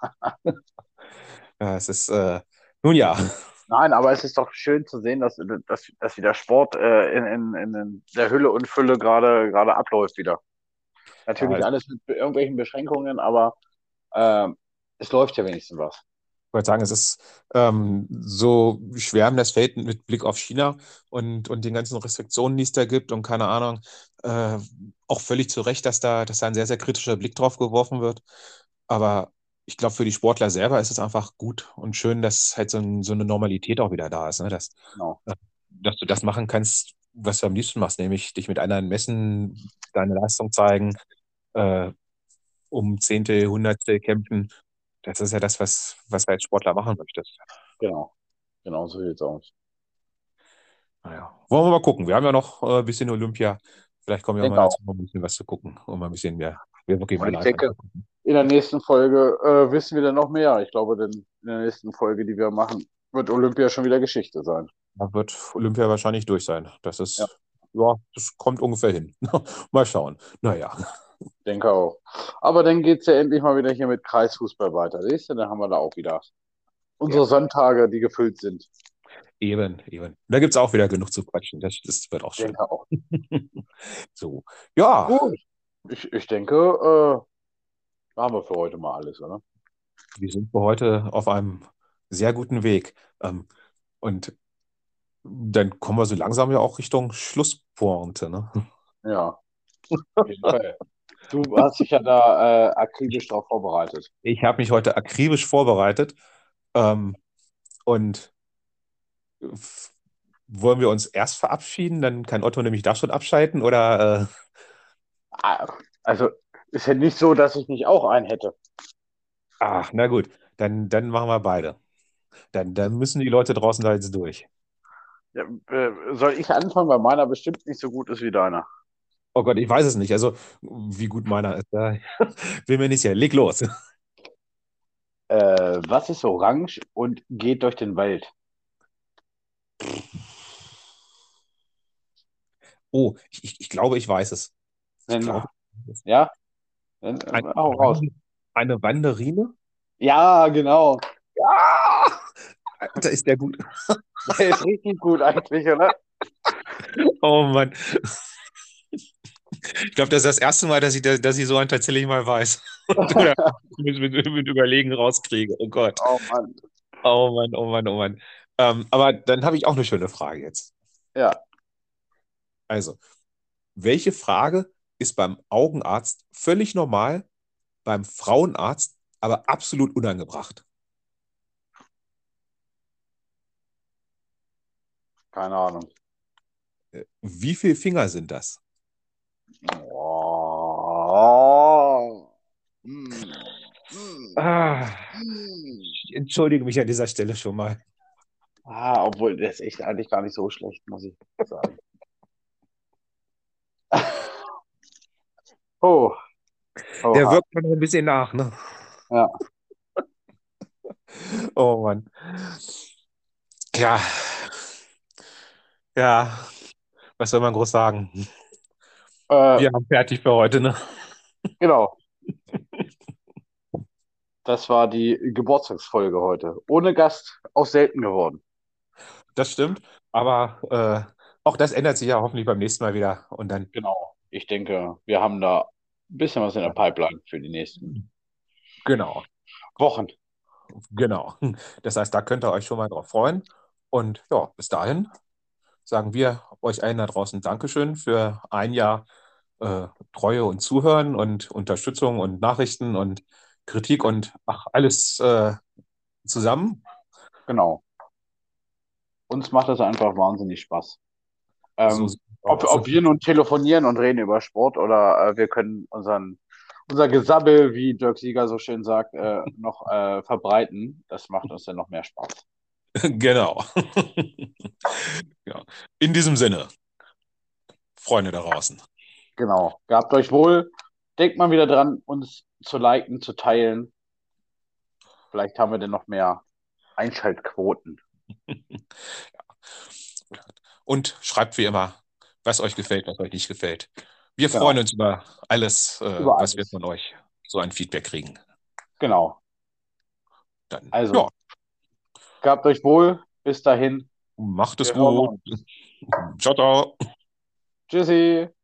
Ja, es ist, äh, nun ja. Nein, aber es ist doch schön zu sehen, dass, dass, dass wieder Sport äh, in, in, in der Hülle und Fülle gerade gerade abläuft wieder. Natürlich Ja, alles mit irgendwelchen Beschränkungen, aber ähm, es läuft ja wenigstens was. Ich wollte sagen, es ist ähm, so schwer das Feld mit Blick auf China und, und den ganzen Restriktionen, die es da gibt und keine Ahnung, äh, auch völlig zu Recht, dass da, dass da ein sehr, sehr kritischer Blick drauf geworfen wird. Aber ich glaube, für die Sportler selber ist es einfach gut und schön, dass halt so, ein, so eine Normalität auch wieder da ist, ne? Dass, Genau. äh, dass du das machen kannst, was du am liebsten machst, nämlich dich mit anderen messen, deine Leistung zeigen, äh, um Zehntel, Hundertstel kämpfen. Das ist ja das, was, was du als Sportler machen möchtest. Genau. Genau so sieht's aus. Naja, wollen wir mal gucken. Wir haben ja noch äh, ein bisschen Olympia. Vielleicht kommen wir auch Denke mal auch. dazu, mal ein bisschen was zu gucken, um mal ein bisschen mehr, mehr wirklich mal Und ich live denke, anzugucken. in der nächsten Folge äh, wissen wir dann noch mehr. Ich glaube, denn in der nächsten Folge, die wir machen, wird Olympia schon wieder Geschichte sein. Da wird Olympia wahrscheinlich durch sein. Das ist, Ja, ja, das kommt ungefähr hin. Mal schauen. Naja, denke auch. Aber dann geht's ja endlich mal wieder hier mit Kreisfußball weiter. Siehst du, dann haben wir da auch wieder unsere ja, Sonntage, die gefüllt sind. eben, eben. Da gibt es auch wieder genug zu quatschen. Das, das wird auch schön. Denke auch. So, ja, Gut. Ich, ich denke, äh, da haben wir für heute mal alles, oder? wir sind für heute auf einem sehr guten Weg. Ähm, und dann kommen wir so langsam ja auch Richtung Schlusspointe, ne? Ja, auf jeden Fall. Du hast dich ja da äh, akribisch darauf vorbereitet. Ich habe mich heute akribisch vorbereitet. Ähm, und f- wollen wir uns erst verabschieden? Dann kann Otto nämlich da schon abschalten oder äh, Ah, Also, ist ja nicht so, dass ich nicht auch einen hätte. ach, na gut, dann, dann machen wir beide. Dann, dann müssen die Leute draußen da jetzt durch. Ja, äh, soll ich anfangen, weil meiner bestimmt nicht so gut ist wie deiner? Oh Gott, ich weiß es nicht. Also, wie gut meiner ist, da will mir nicht sicher. Leg los. Äh, was ist orange und geht durch den Wald? Oh, ich, ich, ich glaube, ich weiß es. Ich Nenn glaube, mal. ich weiß es. Ja? Dann, äh, Eine, hau raus. Wand- eine Wanderine? Ja, genau. Ja! Alter, ist der gut. Der ist richtig gut eigentlich, oder? Oh Mann. Ich glaube, das ist das erste Mal, dass ich, dass ich so einen tatsächlich mal weiß. Oder mit, mit, mit Überlegen rauskriege. Oh Gott. Oh Mann. Oh Mann, oh Mann, oh Mann. Ähm, aber dann habe ich auch eine schöne Frage jetzt. Ja, Also, welche Frage ist beim Augenarzt völlig normal, beim Frauenarzt aber absolut unangebracht? keine Ahnung. Äh, Wie viele Finger sind das? Oh. Hm. Hm. Ah, Hm. ich entschuldige mich an dieser Stelle schon mal. Ah, obwohl, der ist echt eigentlich gar nicht so schlecht, muss ich sagen. Oh, Der oha. wirkt schon noch ein bisschen nach, ne? Ja. Oh Mann. Ja, ja, was soll man groß sagen? Äh, Wir haben fertig für heute, ne? genau. Das war die Geburtstagsfolge heute. Ohne Gast, auch selten geworden. Das stimmt, aber äh, auch das ändert sich ja hoffentlich beim nächsten Mal wieder. Und dann, Genau. Ich denke, wir haben da ein bisschen was in der Pipeline für die nächsten genau, Wochen. genau. Das heißt, da könnt ihr euch schon mal drauf freuen. Und ja, bis dahin sagen wir euch allen da draußen Dankeschön für ein Jahr äh, Treue und Zuhören und Unterstützung und Nachrichten und Kritik und ach, alles äh, zusammen. Genau. Uns macht das einfach wahnsinnig Spaß. So Ähm, sieht's ob, aus. ob wir nun telefonieren und reden über Sport oder äh, wir können unseren, unser Gesabbel, wie Dirk Sieger so schön sagt, äh, noch äh, verbreiten. Das macht uns dann noch mehr Spaß. Genau. Ja. In diesem Sinne, Freunde da draußen. Genau. Gehabt euch wohl. Denkt mal wieder dran, uns zu liken, zu teilen. Vielleicht haben wir dann noch mehr Einschaltquoten. Und schreibt wie immer, was euch gefällt, was euch nicht gefällt. Wir Genau. freuen uns über alles, äh, Über was wir alles. von euch so ein Feedback kriegen. Genau. Dann, Also, ja, gehabt euch wohl. Bis dahin. macht es Wir hören gut. uns. Ciao, ciao. Tschüssi.